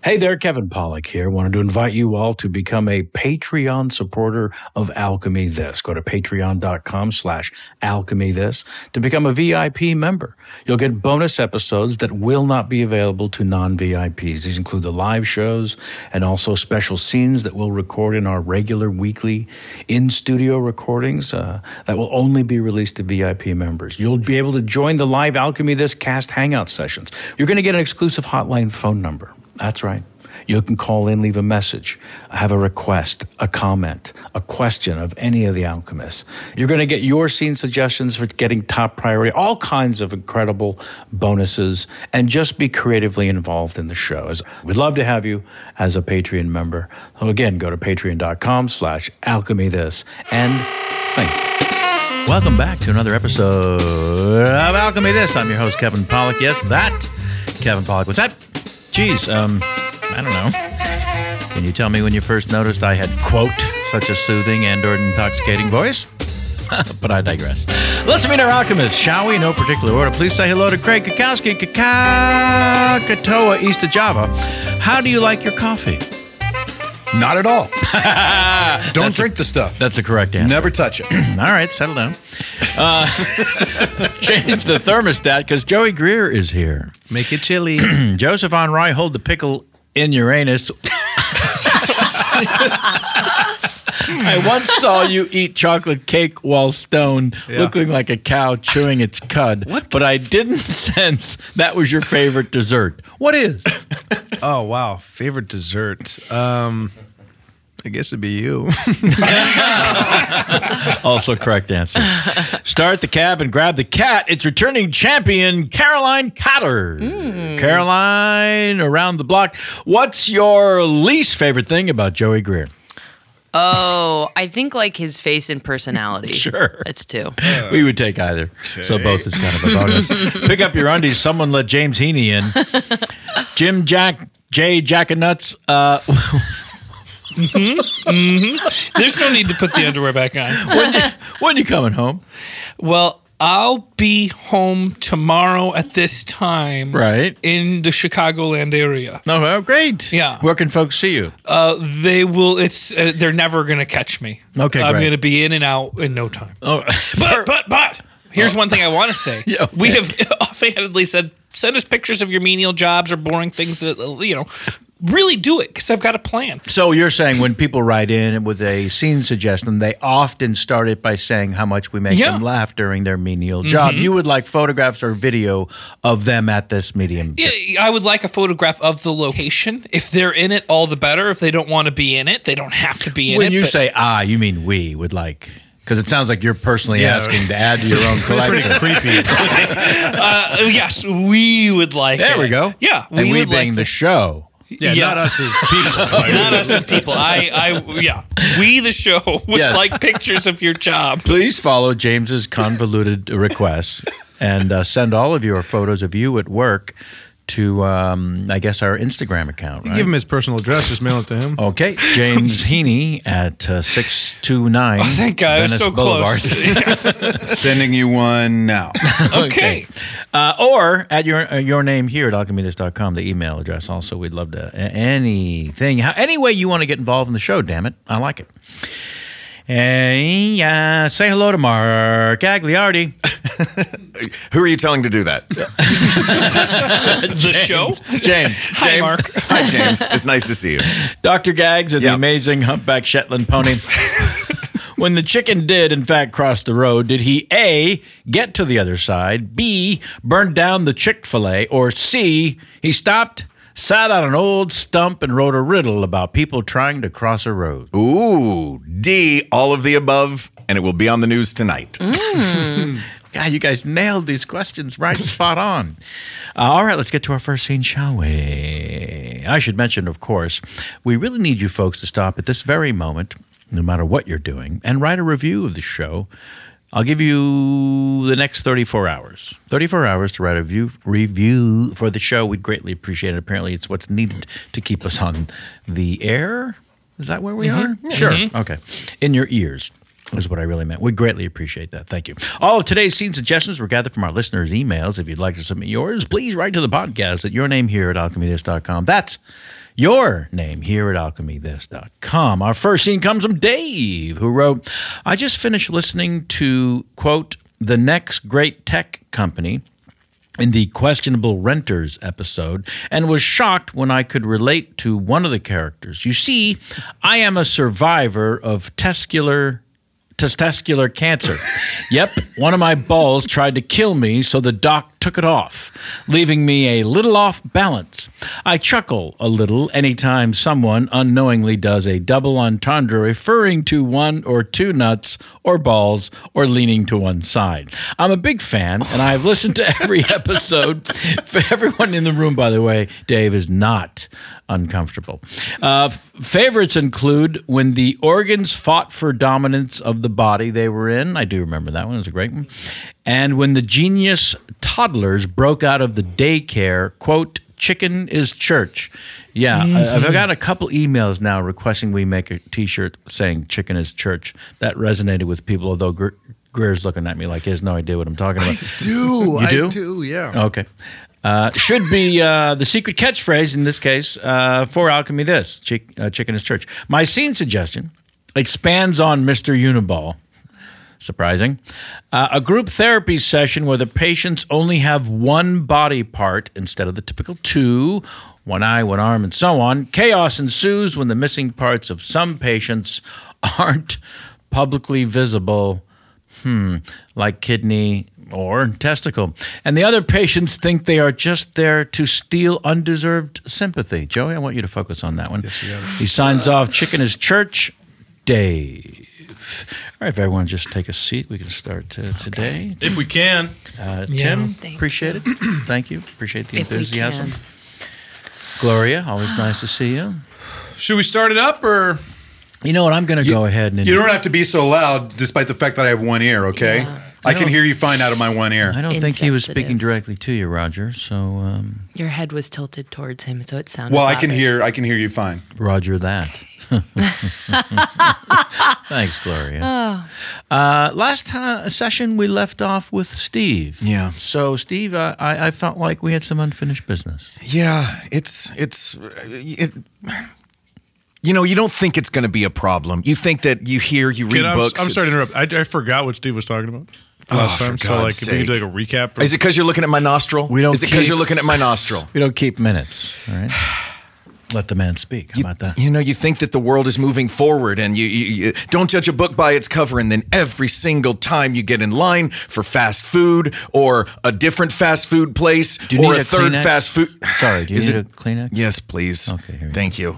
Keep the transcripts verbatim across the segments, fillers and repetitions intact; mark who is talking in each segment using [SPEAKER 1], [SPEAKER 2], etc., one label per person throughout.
[SPEAKER 1] Hey there, Kevin Pollak here. Wanted to invite you all to become a Patreon supporter of Alchemy This. Go to patreon.com slash alchemy this to become a V I P member. You'll get bonus episodes that will not be available to non-V I Ps. These include the live shows and also special scenes that we'll record in our regular weekly in-studio recordings uh, that will only be released to V I P members. You'll be able to join the live Alchemy This cast hangout sessions. You're going to get an exclusive hotline phone number. That's right. You can call in, leave a message, have a request, a comment, a question of any of the alchemists. You're going to get your scene suggestions for getting top priority, all kinds of incredible bonuses, and just be creatively involved in the show. We'd love to have you as a Patreon member. So again, go to patreon.com slash alchemy this and thank you. Welcome back to another episode of Alchemy This. I'm your host, Kevin Pollak. Yes, that Kevin Pollak. What's that? Geez, um, I don't know. Can you tell me when you first noticed I had, quote, such a soothing and or intoxicating voice? But I digress. Let's meet our alchemists, shall we? No particular order. Please say hello to Craig Kakowski, Kakatoa, East of Java. How do you like your coffee?
[SPEAKER 2] Not at all. Don't drink
[SPEAKER 1] a,
[SPEAKER 2] the stuff.
[SPEAKER 1] That's the correct answer.
[SPEAKER 2] Never touch it.
[SPEAKER 1] All right, settle down. Uh, change the thermostat because Joey Greer is here.
[SPEAKER 2] Make it chilly.
[SPEAKER 1] Joseph on Rye, hold the pickle in Uranus. I once saw you eat chocolate cake while stoned, yeah. looking like a cow chewing its cud. What but I didn't sense that was your favorite dessert. What is?
[SPEAKER 2] Oh, wow. Favorite dessert. Um, I guess it'd be you.
[SPEAKER 1] Also correct answer. Start the cab and grab the cat. It's returning champion, Caroline Cotter. Mm. Caroline, around the block. What's your least favorite thing about Joey Greer?
[SPEAKER 3] Oh, I think like his face and personality.
[SPEAKER 1] Sure.
[SPEAKER 3] That's two.
[SPEAKER 1] Uh, we would take either. Okay. So both is kind of a bonus. Pick up your undies. Someone let James Heaney in. Jim Jack, J Jack and Nuts. Uh,
[SPEAKER 4] mm-hmm. Mm-hmm. There's no need to put the underwear back on.
[SPEAKER 1] When you, when you coming home?
[SPEAKER 4] Well, I'll be home tomorrow at this time.
[SPEAKER 1] Right.
[SPEAKER 4] In the Chicagoland area.
[SPEAKER 1] Oh, great.
[SPEAKER 4] Yeah.
[SPEAKER 1] Where can folks see you?
[SPEAKER 4] Uh, they will, it's, uh, they're never going to catch me.
[SPEAKER 1] Okay,
[SPEAKER 4] I'm
[SPEAKER 1] great.
[SPEAKER 4] going to be in and out in no time.
[SPEAKER 1] Oh,
[SPEAKER 4] but, but, but, here's oh. one thing I want to say.
[SPEAKER 1] Yeah, okay.
[SPEAKER 4] We have offhandedly said, send us pictures of your menial jobs or boring things that, you know, really do it because I've got a plan.
[SPEAKER 1] So you're saying when people write in with a scene suggestion, they often start it by saying how much we make
[SPEAKER 4] yeah.
[SPEAKER 1] them laugh during their menial job. Mm-hmm. You would like photographs or video of them at this medium.
[SPEAKER 4] Yeah, I would like a photograph of the location. If they're in it, all the better. If they don't want to be in it, they don't have to be in
[SPEAKER 1] when
[SPEAKER 4] it.
[SPEAKER 1] When you
[SPEAKER 4] but-
[SPEAKER 1] say ah, you mean we would like... Because it sounds like you're personally yeah. asking to add to your own collection.
[SPEAKER 2] Pretty creepy.
[SPEAKER 4] uh, yes, we would like
[SPEAKER 1] there
[SPEAKER 4] it.
[SPEAKER 1] There we go.
[SPEAKER 4] Yeah.
[SPEAKER 1] We and we
[SPEAKER 4] would
[SPEAKER 1] being
[SPEAKER 4] like
[SPEAKER 1] the show.
[SPEAKER 2] Yeah,
[SPEAKER 4] yes.
[SPEAKER 2] not us as people.
[SPEAKER 4] Not us as people. I, I, yeah. We, the show, would
[SPEAKER 1] yes.
[SPEAKER 4] like pictures of your job.
[SPEAKER 1] Please follow James's convoluted requests and uh, send all of your photos of you at work to, um, I guess, our Instagram account, right?
[SPEAKER 2] Give him his personal address. Just mail it to him.
[SPEAKER 1] Okay. James Heaney at uh, six two nine
[SPEAKER 4] Oh, thank God.
[SPEAKER 1] Venice
[SPEAKER 4] So
[SPEAKER 1] Boulevard.
[SPEAKER 4] close.
[SPEAKER 5] Sending you one now.
[SPEAKER 4] Okay.
[SPEAKER 1] okay. Uh, or at your uh, your name here at alchemy this dot com, the email address. Also, we'd love to, uh, anything, how, any way you want to get involved in the show, damn it. I like it. Hey, uh, say hello to Mark Gagliardi.
[SPEAKER 5] Who are you telling to do that?
[SPEAKER 4] The show?
[SPEAKER 1] James.
[SPEAKER 4] Hi,
[SPEAKER 1] James.
[SPEAKER 4] Mark.
[SPEAKER 5] Hi, James. It's nice to see you.
[SPEAKER 1] Doctor Gags and
[SPEAKER 5] Yep.
[SPEAKER 1] the amazing humpback Shetland pony. When the chicken did, in fact, cross the road, did he A, get to the other side, B, burn down the Chick-fil-A, or C, he stopped, sat on an old stump and wrote a riddle about people trying to cross a road?
[SPEAKER 5] Ooh, D, all of the above, and it will be on the news tonight.
[SPEAKER 3] Mm.
[SPEAKER 1] God, you guys nailed these questions right spot on. Uh, all right, let's get to our first scene, shall we? I should mention, of course, we really need you folks to stop at this very moment, no matter what you're doing, and write a review of the show. I'll give you the next thirty-four hours. thirty-four hours to write a review, review for the show. We'd greatly appreciate it. Apparently, it's what's needed to keep us on the air. Is that where we
[SPEAKER 4] Mm-hmm.
[SPEAKER 1] are? Sure.
[SPEAKER 4] Mm-hmm.
[SPEAKER 1] Okay. In your ears is what I really meant. We greatly appreciate that. Thank you. All of today's scene suggestions were gathered from our listeners' emails. If you'd like to submit yours, please write to the podcast at your name here at alchemy this dot com. That's your name here at alchemy this dot com. Our first scene comes from Dave, who wrote, I just finished listening to, quote, the next great tech company in the Questionable Renters episode and was shocked when I could relate to one of the characters. You see, I am a survivor of testicular testicular cancer. Yep, one of my balls tried to kill me, so the doc took it off, leaving me a little off balance. I chuckle a little anytime someone unknowingly does a double entendre referring to one or two nuts or balls or leaning to one side. I'm a big fan, and I've listened to every episode. For everyone in the room, by the way, Dave is not uncomfortable. Uh, favorites include when the organs fought for dominance of the body they were in. I do remember that one. It was a great one. And when the genius toddlers broke out of the daycare, quote, chicken is church. Yeah, mm-hmm. I've got a couple emails now requesting we make a T-shirt saying chicken is church. That resonated with people, although Gre- Greer's looking at me like he has no idea what I'm talking about.
[SPEAKER 2] I do.
[SPEAKER 1] You do?
[SPEAKER 2] I do, yeah.
[SPEAKER 1] Okay. Uh, should be uh, the secret catchphrase in this case uh, for Alchemy This, Chick, uh, chicken is church. My scene suggestion expands on Mister Uniball. Surprising. Uh, a group therapy session where the patients only have one body part instead of the typical two, one eye, one arm, and so on. Chaos ensues when the missing parts of some patients aren't publicly visible, hmm, like kidney or testicle. And the other patients think they are just there to steal undeserved sympathy. Joey, I want you to focus on that one.
[SPEAKER 2] Yes, you have.
[SPEAKER 1] He signs off, chicken is church, Dave. All right, if everyone just take a seat, we can start uh, today.
[SPEAKER 2] If we can.
[SPEAKER 1] Uh,
[SPEAKER 4] Yeah.
[SPEAKER 1] Tim,
[SPEAKER 3] Thank
[SPEAKER 1] appreciate it. Thank you. Appreciate the
[SPEAKER 3] If we
[SPEAKER 1] enthusiasm.
[SPEAKER 3] can.
[SPEAKER 1] Gloria, always nice to see you.
[SPEAKER 2] Should we start it up or?
[SPEAKER 1] You know what? I'm going to go ahead and.
[SPEAKER 6] You don't have to be so loud, despite the fact that I have one ear, okay?
[SPEAKER 3] Yeah.
[SPEAKER 6] I
[SPEAKER 1] You
[SPEAKER 6] can
[SPEAKER 1] know-
[SPEAKER 6] hear you fine out of my one ear.
[SPEAKER 1] I don't think he was
[SPEAKER 3] Insensitive.
[SPEAKER 1] speaking directly to you, Roger. So, um,
[SPEAKER 3] Your head was tilted towards him, so it sounded
[SPEAKER 6] Well, I can
[SPEAKER 3] louder.
[SPEAKER 6] hear I can hear you fine.
[SPEAKER 1] Roger that. Thanks, Gloria. Uh, last time, session, we left off with Steve.
[SPEAKER 6] Yeah.
[SPEAKER 1] So, Steve, uh, I, I felt like we had some unfinished business.
[SPEAKER 5] Yeah, it's it's it, you know, you don't think it's going to be a problem. You think that you hear, you read
[SPEAKER 2] Kid, I'm,
[SPEAKER 5] books.
[SPEAKER 2] I'm sorry to
[SPEAKER 5] it's-
[SPEAKER 2] interrupt. I, I forgot what Steve was talking about last
[SPEAKER 5] Oh,
[SPEAKER 2] time.
[SPEAKER 5] for
[SPEAKER 2] So, like,
[SPEAKER 5] God's
[SPEAKER 2] if you could
[SPEAKER 5] sake.
[SPEAKER 2] do like a recap. Or,
[SPEAKER 5] Is it because you're looking at my nostril?
[SPEAKER 1] We don't
[SPEAKER 5] Is it because
[SPEAKER 1] keep-
[SPEAKER 5] you're looking at my nostril?
[SPEAKER 1] We don't keep minutes, all right? Let the man speak. How
[SPEAKER 5] You,
[SPEAKER 1] about that?
[SPEAKER 5] you know, you think that the world is moving forward, and you, you, you don't judge a book by its cover. And then every single time you get in line for fast food or a different fast food place
[SPEAKER 1] Do you
[SPEAKER 5] or
[SPEAKER 1] need
[SPEAKER 5] a,
[SPEAKER 1] a
[SPEAKER 5] third
[SPEAKER 1] Kleenex?
[SPEAKER 5] fast food.
[SPEAKER 1] Sorry, do you
[SPEAKER 5] Is
[SPEAKER 1] need
[SPEAKER 5] it-
[SPEAKER 1] a Kleenex?
[SPEAKER 5] Yes, please.
[SPEAKER 1] Okay, here we
[SPEAKER 5] Thank you.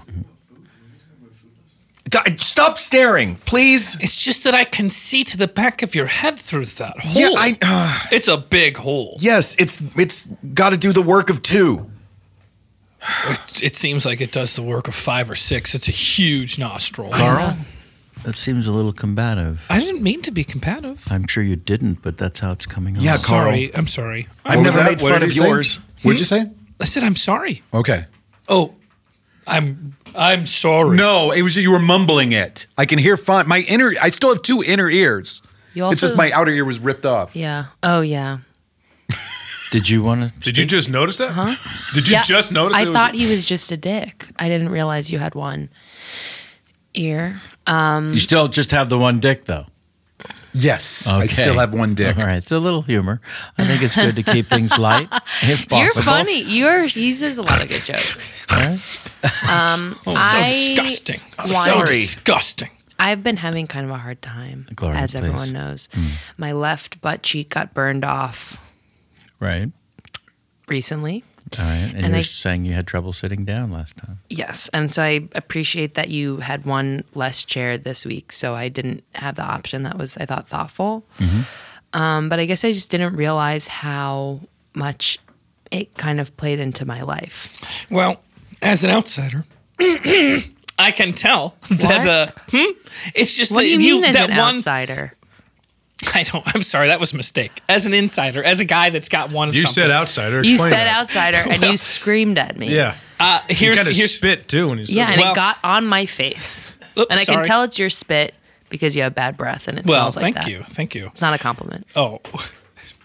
[SPEAKER 5] God, stop staring, please.
[SPEAKER 4] It's just that I can see to the back of your head through that hole.
[SPEAKER 5] Yeah, I. Uh,
[SPEAKER 4] It's a big hole.
[SPEAKER 5] yes, it's it's got to do the work of two.
[SPEAKER 4] It, it seems like it does the work of five or six. It's a huge nostril.
[SPEAKER 1] Carl? That seems a little combative.
[SPEAKER 4] I didn't mean to be combative.
[SPEAKER 1] I'm sure you didn't, but that's how it's coming off.
[SPEAKER 5] Yeah, Carl.
[SPEAKER 4] Sorry. I'm sorry.
[SPEAKER 5] I've
[SPEAKER 6] What was
[SPEAKER 5] never
[SPEAKER 6] that?
[SPEAKER 5] made
[SPEAKER 6] What
[SPEAKER 5] fun
[SPEAKER 6] did
[SPEAKER 5] of
[SPEAKER 6] he say?
[SPEAKER 5] yours.
[SPEAKER 6] What'd you say?
[SPEAKER 4] I said I'm sorry.
[SPEAKER 6] Okay.
[SPEAKER 4] Oh, I'm I'm sorry.
[SPEAKER 6] No, it was just you were mumbling it. I can hear fine. My inner, I still have two inner ears.
[SPEAKER 3] You
[SPEAKER 6] It's
[SPEAKER 3] also-
[SPEAKER 6] just my outer ear was ripped off.
[SPEAKER 3] Yeah. Oh, yeah.
[SPEAKER 1] Did you want to?
[SPEAKER 2] did you just notice that? Huh? Did you
[SPEAKER 3] yeah.
[SPEAKER 2] just notice
[SPEAKER 3] I
[SPEAKER 2] it was-
[SPEAKER 3] thought he was just a dick. I didn't realize you had one ear. Um,
[SPEAKER 1] You still just have the one dick, though.
[SPEAKER 6] Yes, I
[SPEAKER 1] Okay.
[SPEAKER 6] still have one dick.
[SPEAKER 1] All right, it's a little humor. I think it's good to keep things light, if possible.
[SPEAKER 3] You're funny. You're he says a lot of good jokes.
[SPEAKER 1] All right.
[SPEAKER 3] Um,
[SPEAKER 4] Oh, so
[SPEAKER 3] I
[SPEAKER 4] disgusting.
[SPEAKER 3] wanted-
[SPEAKER 4] So
[SPEAKER 5] Sorry.
[SPEAKER 4] disgusting.
[SPEAKER 3] I've been having kind of a hard time,
[SPEAKER 1] Gloria,
[SPEAKER 3] as
[SPEAKER 1] please.
[SPEAKER 3] everyone knows. My left butt cheek got burned off
[SPEAKER 1] Right.
[SPEAKER 3] recently.
[SPEAKER 1] All right. And,
[SPEAKER 3] And
[SPEAKER 1] you were
[SPEAKER 3] I-
[SPEAKER 1] saying you had trouble sitting down last time.
[SPEAKER 3] Yes, and so I appreciate that you had one less chair this week, so I didn't have the option. That was, I thought, thoughtful. Um, but I guess I just didn't realize how much it kind of played into my life.
[SPEAKER 4] Well, as an outsider, I can tell that. Uh, hmm? It's just
[SPEAKER 3] What
[SPEAKER 4] that
[SPEAKER 3] do you mean as
[SPEAKER 4] that
[SPEAKER 3] an
[SPEAKER 4] one.
[SPEAKER 3] outsider?
[SPEAKER 4] I don't. I'm sorry. That was a mistake. As an insider, as a guy that's got one of
[SPEAKER 2] You
[SPEAKER 4] something.
[SPEAKER 2] said outsider.
[SPEAKER 3] You
[SPEAKER 2] Explain
[SPEAKER 3] said
[SPEAKER 2] that.
[SPEAKER 3] outsider, and you screamed at me.
[SPEAKER 2] Yeah.
[SPEAKER 4] Uh,
[SPEAKER 2] You
[SPEAKER 4] here's
[SPEAKER 2] kind of
[SPEAKER 4] here's.
[SPEAKER 2] spit too when you said
[SPEAKER 3] Yeah,
[SPEAKER 2] that.
[SPEAKER 3] and
[SPEAKER 4] Well-
[SPEAKER 3] it got on my face.
[SPEAKER 4] Oops,
[SPEAKER 3] and I can
[SPEAKER 4] sorry.
[SPEAKER 3] tell it's your spit because you have bad breath and it
[SPEAKER 4] Well,
[SPEAKER 3] smells like
[SPEAKER 4] thank
[SPEAKER 3] that.
[SPEAKER 4] you, thank you.
[SPEAKER 3] It's not a compliment.
[SPEAKER 4] Oh,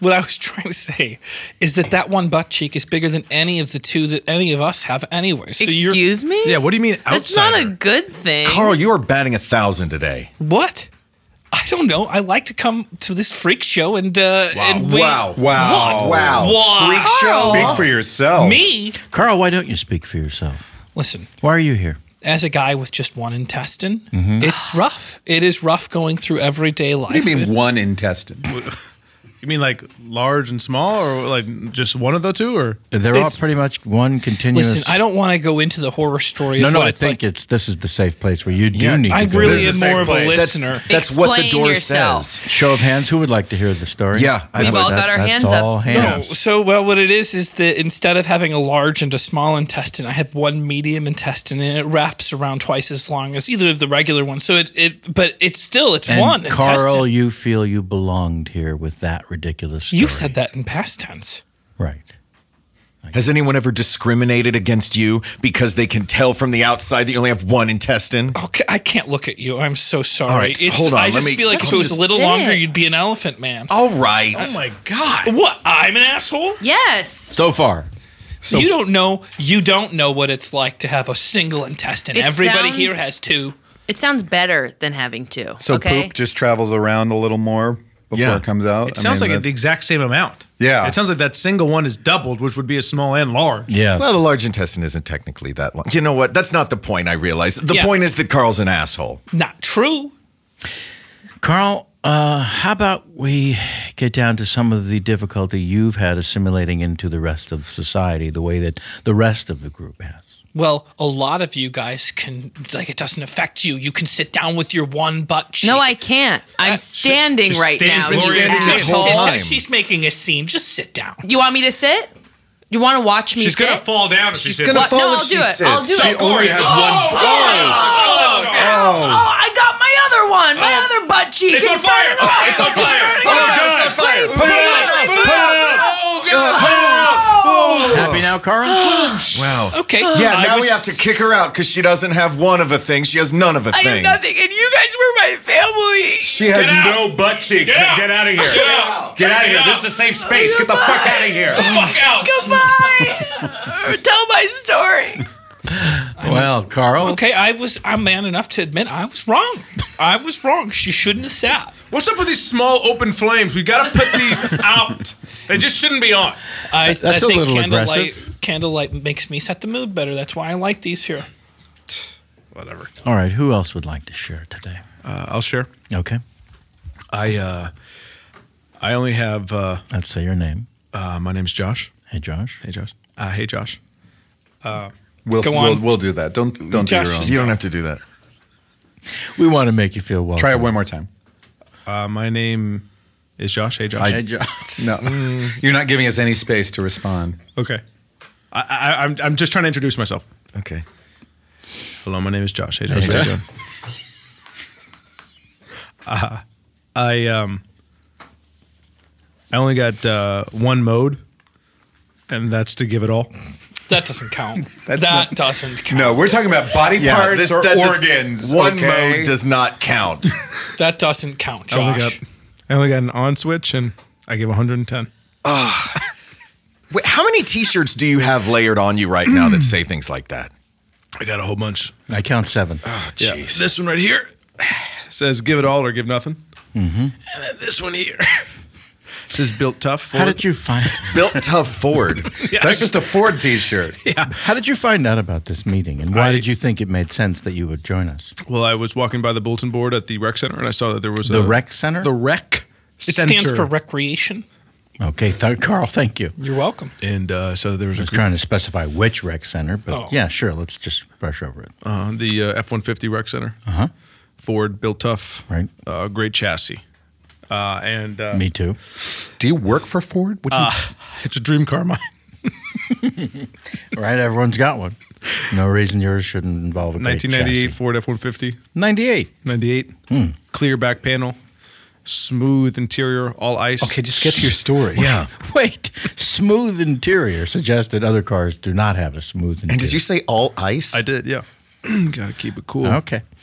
[SPEAKER 4] what I was trying to say is that that one butt cheek is bigger than any of the two that any of us have anyway. So you're
[SPEAKER 3] Excuse me?
[SPEAKER 2] Yeah, what do you mean outsider?
[SPEAKER 3] That's not a good thing.
[SPEAKER 5] Carl, you are batting a thousand today.
[SPEAKER 4] what? I don't know. I like to come to this freak show and uh, and we,
[SPEAKER 5] Wow.
[SPEAKER 6] Wow.
[SPEAKER 4] What?
[SPEAKER 5] Wow.
[SPEAKER 4] What?
[SPEAKER 5] Freak show.
[SPEAKER 6] Speak for yourself.
[SPEAKER 4] Me?
[SPEAKER 1] Carl, why don't you speak for yourself?
[SPEAKER 4] Listen.
[SPEAKER 1] Why are you here?
[SPEAKER 4] As a guy with just one intestine,
[SPEAKER 6] Mm-hmm.
[SPEAKER 4] it's rough. It is rough going through everyday life.
[SPEAKER 6] What do you mean one intestine?
[SPEAKER 2] You mean like large and small, or like just one of the two, or
[SPEAKER 1] They're all
[SPEAKER 4] It's-
[SPEAKER 1] pretty much one continuous.
[SPEAKER 4] Listen, I don't want to go into the horror story
[SPEAKER 1] No,
[SPEAKER 4] of
[SPEAKER 1] no,
[SPEAKER 4] what
[SPEAKER 1] I
[SPEAKER 4] it's
[SPEAKER 1] think
[SPEAKER 4] like.
[SPEAKER 1] it's this is the safe place where you do
[SPEAKER 5] Yeah,
[SPEAKER 1] need
[SPEAKER 4] I
[SPEAKER 1] to go.
[SPEAKER 4] really
[SPEAKER 5] This is
[SPEAKER 4] am
[SPEAKER 5] a
[SPEAKER 4] more of
[SPEAKER 5] safe
[SPEAKER 4] a
[SPEAKER 5] place.
[SPEAKER 4] listener.
[SPEAKER 5] That's what the
[SPEAKER 3] Explain
[SPEAKER 5] door
[SPEAKER 3] yourself.
[SPEAKER 5] says.
[SPEAKER 1] Show of hands. Who would like to hear the story?
[SPEAKER 5] Yeah, I
[SPEAKER 3] We've
[SPEAKER 5] would.
[SPEAKER 3] all got our
[SPEAKER 1] that's
[SPEAKER 3] hands up.
[SPEAKER 1] all
[SPEAKER 4] No,
[SPEAKER 1] hands.
[SPEAKER 4] so well, what it is is that instead of having a large and a small intestine, I have one medium intestine, and it wraps around twice as long as either of the regular ones. So it, it but it's still it's
[SPEAKER 1] And
[SPEAKER 4] one
[SPEAKER 1] Carl,
[SPEAKER 4] intestine.
[SPEAKER 1] you feel you belonged here with that ridiculous story.
[SPEAKER 4] You said that in past tense.
[SPEAKER 1] Right.
[SPEAKER 5] Has anyone ever discriminated against you because they can tell from the outside that you only have one intestine?
[SPEAKER 4] Okay, I can't look at you. I'm so sorry.
[SPEAKER 5] All right,
[SPEAKER 4] It's-
[SPEAKER 5] hold on,
[SPEAKER 4] I
[SPEAKER 5] let
[SPEAKER 4] just
[SPEAKER 5] me-
[SPEAKER 4] feel like if
[SPEAKER 5] I'll
[SPEAKER 4] it was a
[SPEAKER 5] just-
[SPEAKER 4] little
[SPEAKER 3] Damn.
[SPEAKER 4] longer, you'd be an elephant man.
[SPEAKER 5] All right.
[SPEAKER 2] oh my god,
[SPEAKER 4] What? I'm an asshole?
[SPEAKER 3] Yes.
[SPEAKER 1] So far.
[SPEAKER 4] you don't know. You don't know what it's like to have a single intestine.
[SPEAKER 3] It
[SPEAKER 4] Everybody
[SPEAKER 3] sounds-
[SPEAKER 4] here has two.
[SPEAKER 3] It sounds better than having two.
[SPEAKER 6] So
[SPEAKER 3] okay?
[SPEAKER 6] poop just travels around a little more before
[SPEAKER 5] Yeah.
[SPEAKER 6] it comes out.
[SPEAKER 2] it sounds
[SPEAKER 6] I mean,
[SPEAKER 2] like the exact same amount.
[SPEAKER 6] Yeah.
[SPEAKER 2] it sounds like that single one is doubled, which would be a small and large.
[SPEAKER 1] Yeah.
[SPEAKER 5] Well, the large intestine isn't technically that long. You know what? That's not the point, I realize. The
[SPEAKER 4] Yeah.
[SPEAKER 5] point is that Carl's an asshole.
[SPEAKER 4] Not true.
[SPEAKER 1] Carl, uh, how about we get down to some of the difficulty you've had assimilating into the rest of society, the way that the rest of the group has?
[SPEAKER 4] Well, a lot of you guys can, like, it doesn't affect you. You can sit down with your one butt cheek.
[SPEAKER 3] No, I can't. I'm
[SPEAKER 4] Uh,
[SPEAKER 3] standing
[SPEAKER 2] she
[SPEAKER 3] right
[SPEAKER 2] stands
[SPEAKER 3] now.
[SPEAKER 2] been
[SPEAKER 3] you
[SPEAKER 2] standing this
[SPEAKER 3] asshole.
[SPEAKER 5] whole time.
[SPEAKER 4] She's making a scene. Just sit down.
[SPEAKER 3] You want me to sit? You want to watch me
[SPEAKER 2] She's
[SPEAKER 3] sit?
[SPEAKER 2] gonna fall down if she
[SPEAKER 5] She's
[SPEAKER 2] sits.
[SPEAKER 5] gonna
[SPEAKER 3] What?
[SPEAKER 5] fall
[SPEAKER 3] No,
[SPEAKER 5] if
[SPEAKER 3] I'll
[SPEAKER 5] she
[SPEAKER 3] do it.
[SPEAKER 5] sits.
[SPEAKER 3] I'll do
[SPEAKER 6] She
[SPEAKER 3] it.
[SPEAKER 6] only has one.
[SPEAKER 3] Oh, I got my other one. My other butt cheek.
[SPEAKER 2] It's on fire!
[SPEAKER 3] burning up.
[SPEAKER 2] It's on fire!
[SPEAKER 3] burning
[SPEAKER 2] Oh,
[SPEAKER 3] up.
[SPEAKER 2] God, it's on fire!
[SPEAKER 3] Please put it out. Put it out.
[SPEAKER 1] Happy now, Carl?
[SPEAKER 5] Wow.
[SPEAKER 4] Okay.
[SPEAKER 5] Yeah,
[SPEAKER 4] I
[SPEAKER 5] now
[SPEAKER 4] was-
[SPEAKER 5] we have to kick her out because she doesn't have one of a thing. She has none of a
[SPEAKER 3] I
[SPEAKER 5] thing.
[SPEAKER 3] have nothing, and you guys were my family.
[SPEAKER 6] She has
[SPEAKER 2] Get out.
[SPEAKER 6] no butt cheeks.
[SPEAKER 2] Get out.
[SPEAKER 6] Get out of here.
[SPEAKER 2] Get out.
[SPEAKER 6] Get out of here.
[SPEAKER 2] Get
[SPEAKER 6] This is a safe space. Get the fuck out of here.
[SPEAKER 2] Fuck out!
[SPEAKER 3] Goodbye. Tell my story.
[SPEAKER 1] Well, Carl.
[SPEAKER 4] Okay, I was. I'm man enough to admit I was wrong. I was wrong. She shouldn't have sat.
[SPEAKER 2] What's up with these small open flames? We gotta put these out. They just shouldn't be on.
[SPEAKER 4] I,
[SPEAKER 1] That's
[SPEAKER 4] I
[SPEAKER 1] a
[SPEAKER 4] think
[SPEAKER 1] little
[SPEAKER 4] candlelight,
[SPEAKER 1] aggressive.
[SPEAKER 4] candlelight makes me set the mood better. That's why I like these here.
[SPEAKER 2] Whatever.
[SPEAKER 1] All right, who else would like to share today?
[SPEAKER 2] Uh, I'll share.
[SPEAKER 1] Okay,
[SPEAKER 2] I uh, I only have. Uh,
[SPEAKER 1] let's say your name.
[SPEAKER 2] uh, my name's Josh.
[SPEAKER 1] Hey, Josh.
[SPEAKER 2] Hey, Josh. Uh, hey, Josh.
[SPEAKER 6] We'll,
[SPEAKER 4] Go
[SPEAKER 6] we'll,
[SPEAKER 4] on.
[SPEAKER 6] we'll do that. Don't don't do
[SPEAKER 4] Josh
[SPEAKER 6] your own.
[SPEAKER 4] is-
[SPEAKER 5] You don't have to do that.
[SPEAKER 1] We want to make you feel welcome.
[SPEAKER 6] Try it one more time.
[SPEAKER 2] Uh, my name is Josh. Hey, Josh.
[SPEAKER 1] Hey, Josh.
[SPEAKER 6] No, you're not giving us any space to respond.
[SPEAKER 2] Okay. I, I, I'm I'm just trying to introduce myself.
[SPEAKER 5] Okay.
[SPEAKER 2] Hello, my name is Josh. Hey, Josh.
[SPEAKER 1] Hey,
[SPEAKER 2] How you
[SPEAKER 1] Josh.
[SPEAKER 2] doing? Uh, I um. I only got uh, one mode, and that's to give it all.
[SPEAKER 4] That doesn't count.
[SPEAKER 6] That's
[SPEAKER 4] that
[SPEAKER 6] not-
[SPEAKER 4] doesn't count.
[SPEAKER 6] No, we're talking about body
[SPEAKER 5] Yeah,
[SPEAKER 6] parts
[SPEAKER 5] this-
[SPEAKER 6] or
[SPEAKER 5] that's just-
[SPEAKER 6] organs.
[SPEAKER 5] One
[SPEAKER 6] okay?
[SPEAKER 5] mode does not count.
[SPEAKER 4] That doesn't count,
[SPEAKER 2] I only
[SPEAKER 4] Josh.
[SPEAKER 2] got I only got an on switch, and I give one hundred ten.
[SPEAKER 5] Wait, how many T-shirts do you have layered on you right now that say things like that?
[SPEAKER 2] I got a whole bunch.
[SPEAKER 1] I count seven.
[SPEAKER 2] Yeah, this one right here says "Give it all or give nothing," mm-hmm. and then this one here says "Built tough."
[SPEAKER 1] How
[SPEAKER 2] Forward.
[SPEAKER 1] did you find?
[SPEAKER 5] Built Tough Ford.
[SPEAKER 6] That's just a Ford T-shirt.
[SPEAKER 1] How did you find out about this meeting, and why
[SPEAKER 2] I-
[SPEAKER 1] did you think it made sense that you would join us?
[SPEAKER 2] Well, I was walking by the bulletin board at the rec center, and I saw that there was
[SPEAKER 1] The
[SPEAKER 2] a
[SPEAKER 1] rec center.
[SPEAKER 2] The rec.
[SPEAKER 4] It stands for recreation.
[SPEAKER 1] Okay, th- Carl. Thank you.
[SPEAKER 4] You're welcome.
[SPEAKER 2] and uh, so there was
[SPEAKER 1] I
[SPEAKER 2] a
[SPEAKER 1] was
[SPEAKER 2] group,
[SPEAKER 1] trying to specify which rec center, but
[SPEAKER 4] Oh.
[SPEAKER 1] yeah, sure. Let's just brush over it.
[SPEAKER 2] uh, the uh, F one fifty rec center.
[SPEAKER 1] Uh huh.
[SPEAKER 2] Ford built tough.
[SPEAKER 1] Right.
[SPEAKER 2] Uh, great chassis. Uh, and uh,
[SPEAKER 1] Me too.
[SPEAKER 6] Do you work for Ford? What do you,
[SPEAKER 2] it's a dream car of mine.
[SPEAKER 1] Right. Everyone's got one. No reason yours shouldn't involve a great
[SPEAKER 2] nineteen ninety-eight
[SPEAKER 1] chassis.
[SPEAKER 2] Ford F one fifty.
[SPEAKER 1] ninety-eight.
[SPEAKER 2] ninety-eight.
[SPEAKER 1] Hmm.
[SPEAKER 2] Clear back panel. Smooth interior. All ice.
[SPEAKER 6] okay, just get to your story.
[SPEAKER 5] Yeah.
[SPEAKER 1] Wait, smooth interior suggests that other cars do not have a smooth interior.
[SPEAKER 5] And did you say all ice?
[SPEAKER 2] I did, yeah. Got to keep it cool.
[SPEAKER 1] Okay.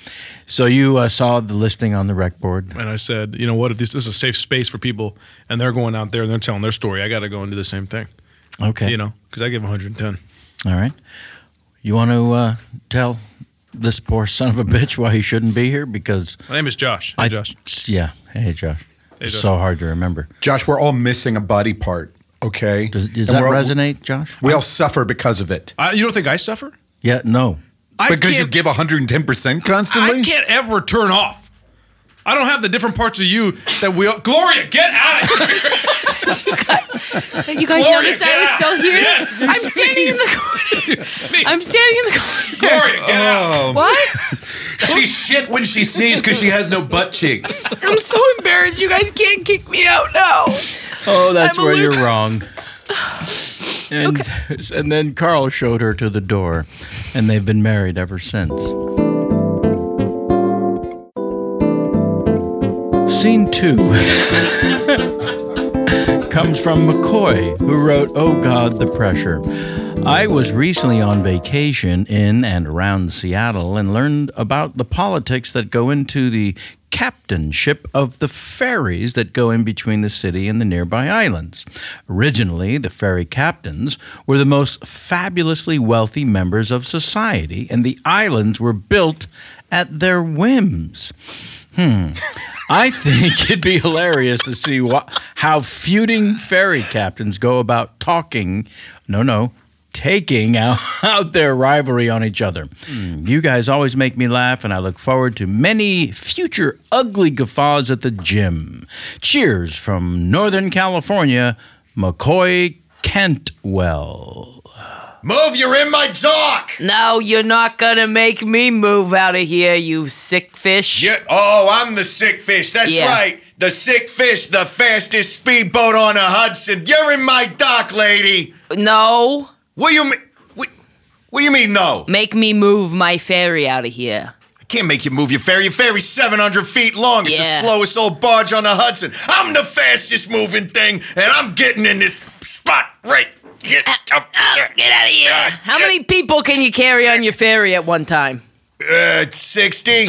[SPEAKER 1] So you uh, saw the listing on the rec board.
[SPEAKER 2] And I said, you know what? If this, this is a safe space for people, and they're going out there and they're telling their story, I got to go and do the same thing.
[SPEAKER 1] Okay.
[SPEAKER 2] You know, because I give one hundred ten.
[SPEAKER 1] All right. You want to uh, tell this poor son of a bitch why he shouldn't be here? Because
[SPEAKER 2] My name is Josh. Hey,
[SPEAKER 1] I,
[SPEAKER 2] Josh.
[SPEAKER 1] Yeah. Hey, Josh.
[SPEAKER 2] Hey,
[SPEAKER 1] It's
[SPEAKER 2] Josh.
[SPEAKER 1] so hard to remember.
[SPEAKER 6] Josh, we're all missing a body part, okay?
[SPEAKER 1] Does, does
[SPEAKER 6] And
[SPEAKER 1] that
[SPEAKER 6] we're all-
[SPEAKER 1] resonate, Josh?
[SPEAKER 6] We all suffer because of it.
[SPEAKER 2] I, you don't think I suffer?
[SPEAKER 1] Yeah, no.
[SPEAKER 2] I
[SPEAKER 6] Because you
[SPEAKER 2] can't-
[SPEAKER 6] give one hundred ten percent constantly?
[SPEAKER 2] I can't ever turn off. I don't have the different parts of you that we all. Gloria, get out of here.
[SPEAKER 3] You guys
[SPEAKER 2] Gloria,
[SPEAKER 3] noticed
[SPEAKER 2] get
[SPEAKER 3] I was
[SPEAKER 2] out.
[SPEAKER 3] still here?
[SPEAKER 2] Yes, you
[SPEAKER 3] I'm standing in the corner.
[SPEAKER 2] Sneeze.
[SPEAKER 3] I'm standing in the corner.
[SPEAKER 2] Gloria, get out.
[SPEAKER 3] What?
[SPEAKER 6] She shit when she sneezes because she has no butt cheeks.
[SPEAKER 3] I'm so embarrassed. You guys can't kick me out now.
[SPEAKER 1] Oh, that's
[SPEAKER 3] I'm
[SPEAKER 1] where
[SPEAKER 3] allergic.
[SPEAKER 1] you're wrong. And, and then Carl showed her to the door, and they've been married ever since. Scene two comes from McCoy, who wrote, "Oh God, the pressure." I was recently on vacation in and around Seattle and learned about the politics that go into the captainship of the ferries that go in between the city and the nearby islands. Originally, the ferry captains were the most fabulously wealthy members of society, and the islands were built at their whims. Hmm. I think it'd be hilarious to see wha- how feuding ferry captains go about talking, no, no, taking out, out their rivalry on each other. Hmm. You guys always make me laugh, and I look forward to many future ugly guffaws at the gym. Cheers from Northern California, McCoy Kentwell.
[SPEAKER 5] Move, you're in my dock!
[SPEAKER 3] No, you're not gonna make me move out of here, you sick fish.
[SPEAKER 5] Yeah, oh, I'm the sick fish. That's
[SPEAKER 3] Yeah.
[SPEAKER 5] right. The sick fish, the fastest speedboat on the Hudson. You're in my dock, lady.
[SPEAKER 3] No,
[SPEAKER 5] What do you mean? What, what do you mean, no?
[SPEAKER 3] make me move my ferry out of here.
[SPEAKER 5] I can't make you move your ferry. Your ferry's seven hundred feet long. It's
[SPEAKER 3] Yeah.
[SPEAKER 5] the slowest old barge on the Hudson. I'm the fastest moving thing, and I'm getting in this spot right here.
[SPEAKER 3] Ah, get out of here.
[SPEAKER 5] Ah,
[SPEAKER 3] How
[SPEAKER 5] get-
[SPEAKER 3] many people can you carry on your ferry at one time?
[SPEAKER 5] Uh, sixty.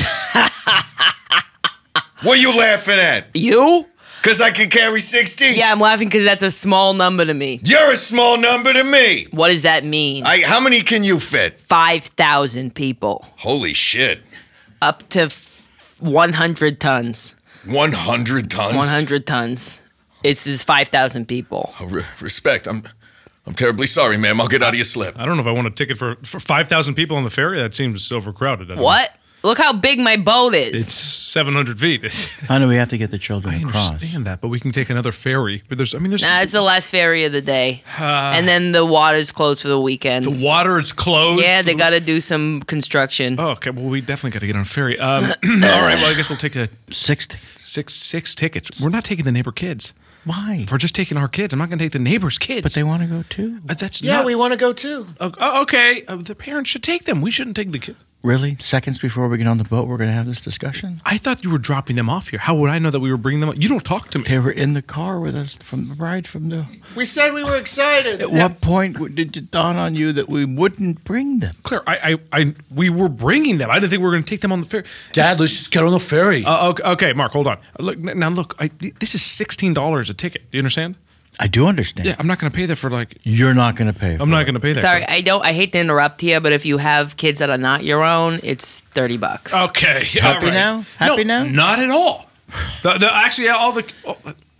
[SPEAKER 5] What are you laughing at?
[SPEAKER 3] You?
[SPEAKER 5] Because I can carry sixty?
[SPEAKER 3] Yeah, I'm laughing because that's a small number to me.
[SPEAKER 5] You're a small number to me.
[SPEAKER 3] What does that mean?
[SPEAKER 5] I, how many can you fit?
[SPEAKER 3] five thousand people.
[SPEAKER 5] Holy shit.
[SPEAKER 3] Up to f- one hundred tons.
[SPEAKER 5] one hundred tons?
[SPEAKER 3] one hundred tons. It's is five thousand people.
[SPEAKER 5] Oh, re- respect. I'm I'm terribly sorry, ma'am. I'll get out of your slip.
[SPEAKER 2] I don't know if I want a ticket for, for five thousand people on the ferry. That seems overcrowded. I don't know.
[SPEAKER 3] What? Look how big my boat is.
[SPEAKER 2] It's seven hundred feet.
[SPEAKER 1] I know we have to get the children
[SPEAKER 2] I
[SPEAKER 1] across.
[SPEAKER 2] understand that, but we can take another ferry. But there's, I mean, there's
[SPEAKER 3] Nah, it's the last ferry of the day. and then the water's closed for the weekend.
[SPEAKER 2] the water is closed.
[SPEAKER 3] yeah, they
[SPEAKER 2] for the-
[SPEAKER 3] got to do some construction.
[SPEAKER 2] Oh, okay. Well, we definitely got to get on a ferry. Um, all right. Well, I guess we'll take a
[SPEAKER 1] Sixty.
[SPEAKER 2] six six tickets. We're not taking the neighbor kids.
[SPEAKER 1] Why?
[SPEAKER 2] We're just taking our kids. I'm not going to take the neighbor's kids.
[SPEAKER 1] But they want to go too.
[SPEAKER 2] Uh, that's
[SPEAKER 5] Yeah,
[SPEAKER 2] not.
[SPEAKER 5] we want to go too.
[SPEAKER 2] Oh, oh, okay. Uh, the parents should take them. We shouldn't take the kids.
[SPEAKER 1] Really? Seconds before we get on the boat, we're going to have this discussion?
[SPEAKER 2] I thought you were dropping them off here. How would I know that we were bringing them? You don't talk to me.
[SPEAKER 1] They were in the car with us from the ride from the.
[SPEAKER 5] We said we were excited.
[SPEAKER 1] At what point w- did it dawn on you that we wouldn't bring them?
[SPEAKER 2] Claire, I, I, I, we were bringing them. I didn't think we were going to take them on the ferry.
[SPEAKER 6] Dad, let's just get on the ferry.
[SPEAKER 2] Uh, okay, okay, Mark, hold on. Look now. Look, I, this is sixteen dollars a ticket. Do you understand?
[SPEAKER 1] I do understand.
[SPEAKER 2] Yeah, I'm not going to pay that for like.
[SPEAKER 1] You're not going to pay. For
[SPEAKER 2] I'm not
[SPEAKER 1] it.
[SPEAKER 2] going to pay that.
[SPEAKER 3] Sorry,
[SPEAKER 2] for-
[SPEAKER 3] I don't. I hate to interrupt here, but if you have kids that are not your own, it's thirty bucks.
[SPEAKER 2] Okay.
[SPEAKER 1] Happy
[SPEAKER 2] all right.
[SPEAKER 1] now? Happy
[SPEAKER 2] no,
[SPEAKER 1] now?
[SPEAKER 2] Not at all. The, the, actually, all the all,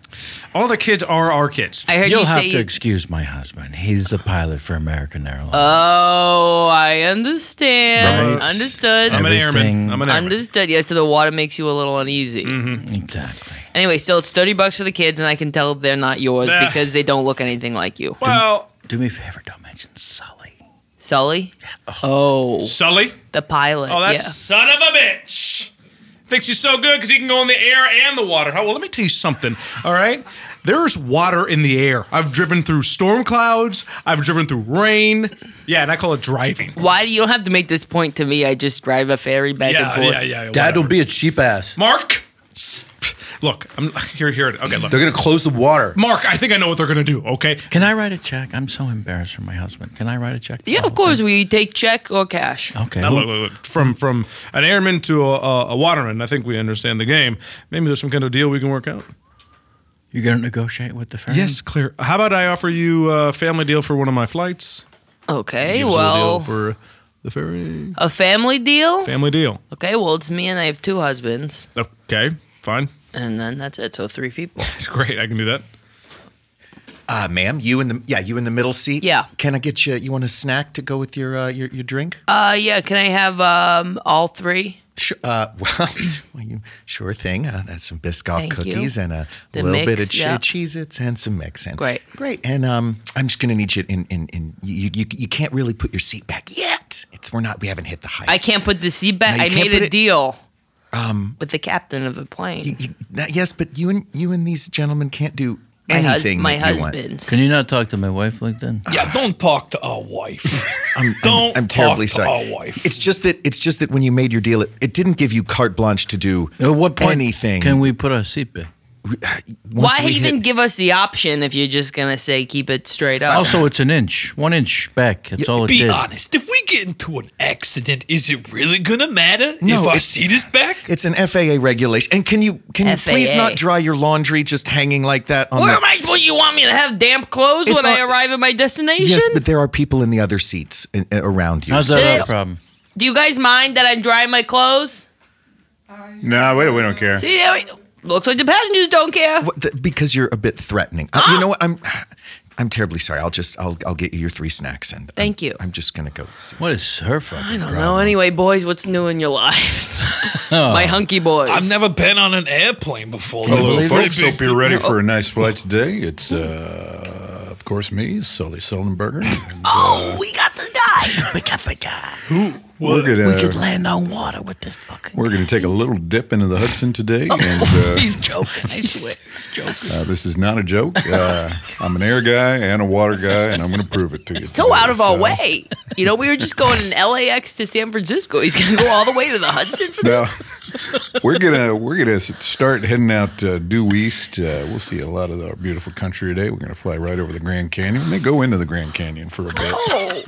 [SPEAKER 2] all the kids are our kids.
[SPEAKER 3] I heard
[SPEAKER 1] You'll
[SPEAKER 3] you
[SPEAKER 1] have
[SPEAKER 3] say.
[SPEAKER 1] to excuse my husband. He's the pilot for American Airlines.
[SPEAKER 3] Oh, I understand.
[SPEAKER 1] Right.
[SPEAKER 3] Understood.
[SPEAKER 2] I'm an
[SPEAKER 1] everything-
[SPEAKER 2] airman. I'm an airman.
[SPEAKER 3] Understood. Yeah, so the water makes you a little uneasy.
[SPEAKER 1] Exactly.
[SPEAKER 3] Anyway, so it's thirty bucks for the kids, and I can tell they're not yours
[SPEAKER 2] Nah.
[SPEAKER 3] because they don't look anything like you.
[SPEAKER 2] Well,
[SPEAKER 1] Do me a favor. Don't mention Sully.
[SPEAKER 3] Sully? Oh,
[SPEAKER 2] Sully.
[SPEAKER 3] the pilot.
[SPEAKER 2] Oh, that
[SPEAKER 3] yeah.
[SPEAKER 2] son of a bitch. Thinks he's so good because he can go in the air and the water. Well, let me tell you something, all right? There's water in the air. I've driven through storm clouds. I've driven through rain. Yeah, and I call it driving.
[SPEAKER 3] Why do you don't have to make this point to me? I just drive a ferry back and
[SPEAKER 2] Yeah,
[SPEAKER 3] forth.
[SPEAKER 2] yeah, yeah.
[SPEAKER 6] Dad,
[SPEAKER 2] whatever.
[SPEAKER 6] don't be a cheap ass.
[SPEAKER 2] Mark, s- Look, I'm here. Here. Okay, look.
[SPEAKER 6] They're going to close the water.
[SPEAKER 2] Mark, I think I know what they're going to do. Okay.
[SPEAKER 1] Can I write a check? I'm so embarrassed for my husband. Can I write a check?
[SPEAKER 3] Yeah, of course. We take check or cash.
[SPEAKER 1] Okay.
[SPEAKER 2] Now,
[SPEAKER 1] who-
[SPEAKER 2] look, look, look. From from an airman to a, a, a waterman, I think we understand the game. Maybe there's some kind of deal we can work out.
[SPEAKER 1] You're going to negotiate with the ferry?
[SPEAKER 2] Yes, clear. How about I offer you a family deal for one of my flights?
[SPEAKER 3] Okay,
[SPEAKER 2] Give us a little
[SPEAKER 3] well,
[SPEAKER 2] deal for the ferry.
[SPEAKER 3] a family deal?
[SPEAKER 2] Family deal.
[SPEAKER 3] Okay, well, it's me and I have two husbands.
[SPEAKER 2] Okay, fine.
[SPEAKER 3] And then that's it. So three people.
[SPEAKER 2] It's great. I can do that.
[SPEAKER 5] Uh, ma'am, you in the yeah, you in the middle seat.
[SPEAKER 3] Yeah.
[SPEAKER 5] Can I get you? You want a snack to go with your uh, your your drink?
[SPEAKER 3] Uh, yeah, can I have um all three?
[SPEAKER 5] Sure. Uh, well, well you, sure thing. Uh, that's some Biscoff
[SPEAKER 3] Thank you.
[SPEAKER 5] cookies and a
[SPEAKER 3] The
[SPEAKER 5] little bit
[SPEAKER 3] mix,
[SPEAKER 5] of
[SPEAKER 3] yeah.
[SPEAKER 5] Cheez-Its and some mix. And
[SPEAKER 3] Great.
[SPEAKER 5] great. And um, I'm just gonna need you in in in you, you you can't really put your seat back yet. It's we're not we haven't hit the height.
[SPEAKER 3] I can't put the seat back.
[SPEAKER 5] No, you
[SPEAKER 3] I
[SPEAKER 5] can't
[SPEAKER 3] made
[SPEAKER 5] put
[SPEAKER 3] a
[SPEAKER 5] it-
[SPEAKER 3] deal um, with the captain of the plane.
[SPEAKER 5] You, you, now, yes, but you and you and these gentlemen can't do
[SPEAKER 3] my hus-
[SPEAKER 5] anything.
[SPEAKER 3] my
[SPEAKER 5] that you want.
[SPEAKER 3] husband.
[SPEAKER 1] Can you not talk to my wife like that?
[SPEAKER 4] Yeah, don't talk to our wife.
[SPEAKER 5] I'm,
[SPEAKER 4] Don't
[SPEAKER 5] I'm, I'm terribly
[SPEAKER 4] talk to
[SPEAKER 5] sorry.
[SPEAKER 4] our wife.
[SPEAKER 5] It's just that it's just that when you made your deal, it, it didn't give you carte blanche to do
[SPEAKER 1] At what point
[SPEAKER 5] anything.
[SPEAKER 1] can we put our seat back?
[SPEAKER 5] Once
[SPEAKER 3] Why
[SPEAKER 5] we
[SPEAKER 3] even
[SPEAKER 5] hit-
[SPEAKER 3] give us the option if you're just gonna say keep it straight up?
[SPEAKER 1] Also, it's an inch. One inch back. That's all it
[SPEAKER 4] Be
[SPEAKER 1] did.
[SPEAKER 4] honest. If we get into an accident, is it really gonna matter
[SPEAKER 5] No,
[SPEAKER 4] if our
[SPEAKER 5] it's-
[SPEAKER 4] seat is back?
[SPEAKER 5] It's an F A A regulation. And can you can you
[SPEAKER 3] F A A.
[SPEAKER 5] please not dry your laundry just hanging like that on
[SPEAKER 3] Where
[SPEAKER 5] the
[SPEAKER 3] am I? What you want me to have damp clothes
[SPEAKER 5] It's
[SPEAKER 3] when I
[SPEAKER 5] not-
[SPEAKER 3] arrive at my destination?
[SPEAKER 5] Yes, but there are people in the other seats in, uh, around you.
[SPEAKER 1] How's
[SPEAKER 5] So-
[SPEAKER 1] that
[SPEAKER 3] It
[SPEAKER 1] our
[SPEAKER 3] is-
[SPEAKER 1] problem?
[SPEAKER 3] Do you guys mind that I'm drying my clothes?
[SPEAKER 6] No, we don't, we don't care.
[SPEAKER 3] See, there we- looks like the passengers don't care.
[SPEAKER 5] What the- because you're a bit threatening. Uh, you know what? I'm I'm terribly sorry. I'll just I'll I'll get you your three snacks and
[SPEAKER 3] Thank
[SPEAKER 5] I'm,
[SPEAKER 3] you.
[SPEAKER 5] I'm just gonna go. See.
[SPEAKER 1] What is her fucking
[SPEAKER 3] I don't
[SPEAKER 1] problem?
[SPEAKER 3] know. Anyway, boys, what's new in your lives?
[SPEAKER 1] Oh.
[SPEAKER 3] My hunky boys.
[SPEAKER 4] I've never been on an airplane before.
[SPEAKER 6] Hello,
[SPEAKER 4] That's a
[SPEAKER 6] folks.
[SPEAKER 4] pretty
[SPEAKER 6] Hope
[SPEAKER 4] big
[SPEAKER 6] you're ready
[SPEAKER 4] deal.
[SPEAKER 6] for a nice flight today. It's, uh, of course, me, Sully Sullenberger. And,
[SPEAKER 3] Oh, we got the guy. We got the guy.
[SPEAKER 6] we're gonna
[SPEAKER 1] We could land on water with this fucking.
[SPEAKER 6] we're gonna take a little dip into the Hudson today, and uh,
[SPEAKER 1] He's joking. I swear. He's joking.
[SPEAKER 6] uh, this is not a joke. Uh, I'm an air guy and a water guy, and I'm gonna prove it to you.
[SPEAKER 3] So
[SPEAKER 6] today.
[SPEAKER 3] out of our
[SPEAKER 6] So-
[SPEAKER 3] way. You know, we were just going in L A X to San Francisco. He's going to go all the way to the Hudson for
[SPEAKER 6] Now,
[SPEAKER 3] this.
[SPEAKER 6] we're gonna we're gonna start heading out uh, due east. Uh, we'll see a lot of our beautiful country today. We're gonna fly right over the Grand Canyon. We may go into the Grand Canyon for a bit.
[SPEAKER 3] Oh,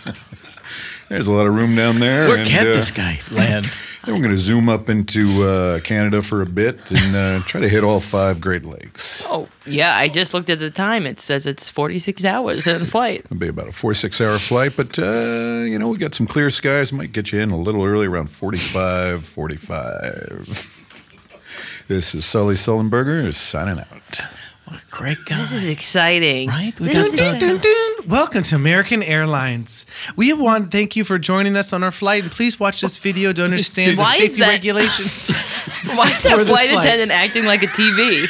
[SPEAKER 6] There's a lot of room down there.
[SPEAKER 1] Where
[SPEAKER 6] and,
[SPEAKER 1] can't
[SPEAKER 6] uh,
[SPEAKER 1] this guy land?
[SPEAKER 6] Then we're gonna zoom up into uh, Canada for a bit and uh, try to hit all five Great Lakes.
[SPEAKER 3] oh, yeah. I just looked at the time. It says it's forty-six hours in flight.
[SPEAKER 6] It'll be about a four six hour flight, but uh, you know we got some clear skies. Might get you in a little early, around forty-five, forty-five. This is Sully Sullenberger signing out.
[SPEAKER 1] What a great guy.
[SPEAKER 3] This is exciting.
[SPEAKER 1] Right? We
[SPEAKER 3] This
[SPEAKER 1] got
[SPEAKER 3] is
[SPEAKER 1] the-
[SPEAKER 3] exciting.
[SPEAKER 2] Welcome to American Airlines. We want to thank you for joining us on our flight, and please watch this video to understand the
[SPEAKER 3] Why is
[SPEAKER 2] safety
[SPEAKER 3] that-
[SPEAKER 2] regulations.
[SPEAKER 3] Why is
[SPEAKER 2] For
[SPEAKER 3] that
[SPEAKER 2] this
[SPEAKER 3] flight
[SPEAKER 2] flight.
[SPEAKER 3] attendant acting like a T V?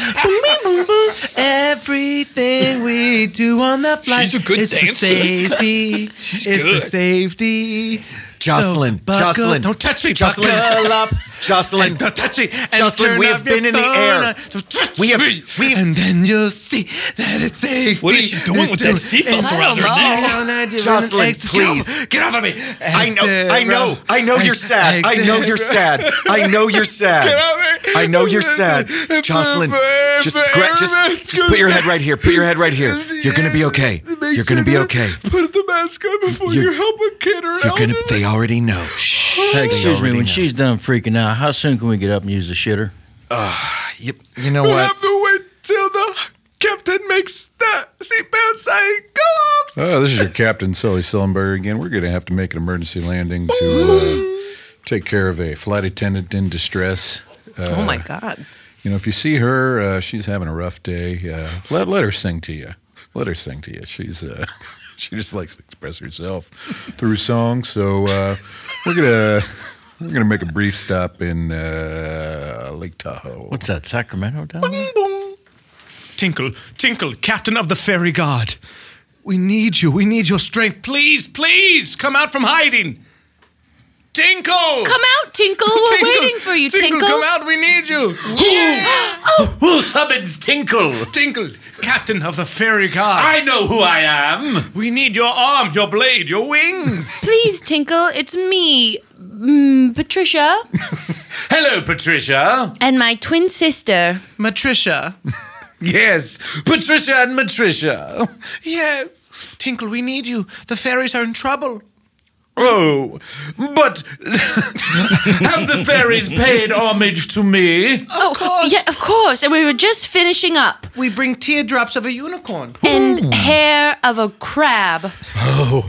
[SPEAKER 2] Everything we do on the flight
[SPEAKER 4] She's a good
[SPEAKER 2] is for
[SPEAKER 4] dancer.
[SPEAKER 2] safety.
[SPEAKER 4] She's
[SPEAKER 2] it's
[SPEAKER 4] good.
[SPEAKER 2] for safety.
[SPEAKER 5] Jocelyn,
[SPEAKER 2] So buckle-
[SPEAKER 5] Jocelyn.
[SPEAKER 2] don't touch me.
[SPEAKER 5] Jocelyn.
[SPEAKER 2] Buckle up.
[SPEAKER 5] Jocelyn,
[SPEAKER 2] And don't touch me. And
[SPEAKER 5] Jocelyn,
[SPEAKER 2] turn
[SPEAKER 5] we
[SPEAKER 2] off
[SPEAKER 5] have
[SPEAKER 2] your
[SPEAKER 5] been in the
[SPEAKER 2] phone.
[SPEAKER 5] air.
[SPEAKER 2] Don't touch
[SPEAKER 5] We have-
[SPEAKER 2] me.
[SPEAKER 5] we have-
[SPEAKER 2] and then you'll see that it's safe.
[SPEAKER 4] What is she doing with that seatbelt
[SPEAKER 3] I
[SPEAKER 4] around
[SPEAKER 3] don't
[SPEAKER 4] her
[SPEAKER 3] know.
[SPEAKER 4] neck?
[SPEAKER 5] Jocelyn, please.
[SPEAKER 2] Get off of me.
[SPEAKER 5] I know, I know, I know you're sad. I know you're sad. I know you're sad. I know you're sad. Jocelyn, just, gra- just, just put your head right here. Put your head right here. You're gonna be okay. You're gonna be okay.
[SPEAKER 2] Put the mask on before
[SPEAKER 5] You're-
[SPEAKER 2] you help a kid or an
[SPEAKER 5] You're gonna.
[SPEAKER 2] elderly.
[SPEAKER 5] They already know. Shh.
[SPEAKER 1] Hey,
[SPEAKER 5] They
[SPEAKER 1] excuse me.
[SPEAKER 5] already
[SPEAKER 1] When
[SPEAKER 5] know.
[SPEAKER 1] she's done freaking out, how soon can we get up and use the shitter?
[SPEAKER 5] You, you know
[SPEAKER 2] We'll
[SPEAKER 5] what?
[SPEAKER 2] have to wait till the captain makes the seatbelt sign go off.
[SPEAKER 6] Oh, this is your captain, Sully Sullenberger again. We're going to have to make an emergency landing to uh, take care of a flight attendant in distress. Uh,
[SPEAKER 3] Oh my God.
[SPEAKER 6] You know, if you see her, uh, she's having a rough day. Uh, let let her sing to you. Let her sing to you. She's uh, she just likes to express herself through song. So uh, we're gonna we're gonna make a brief stop in uh, Lake Tahoe.
[SPEAKER 1] What's that, Sacramento down there?
[SPEAKER 2] Tinkle, Tinkle, captain of the fairy god. We need you. We need your strength. Please, please, come out from hiding. Tinkle!
[SPEAKER 3] Come out, Tinkle. We're waiting for you, Tinkle.
[SPEAKER 2] Tinkle, come out. We need you.
[SPEAKER 7] Who summons Tinkle?
[SPEAKER 2] Tinkle, captain of the fairy god.
[SPEAKER 7] I know who I am.
[SPEAKER 2] We need your arm, your blade, your wings.
[SPEAKER 3] Please, Tinkle. It's me, mm, Patricia.
[SPEAKER 7] Hello, Patricia.
[SPEAKER 3] And my twin sister.
[SPEAKER 2] Matricia.
[SPEAKER 7] Yes, Patricia and Matricia.
[SPEAKER 2] Yes. Tinkle, we need you. The fairies are in trouble.
[SPEAKER 7] Oh, but have the fairies paid homage to me?
[SPEAKER 2] Of oh, course.
[SPEAKER 3] Yeah, of course. And we were just finishing up.
[SPEAKER 2] We bring teardrops of a unicorn.
[SPEAKER 3] And hair of a crab.
[SPEAKER 7] Oh,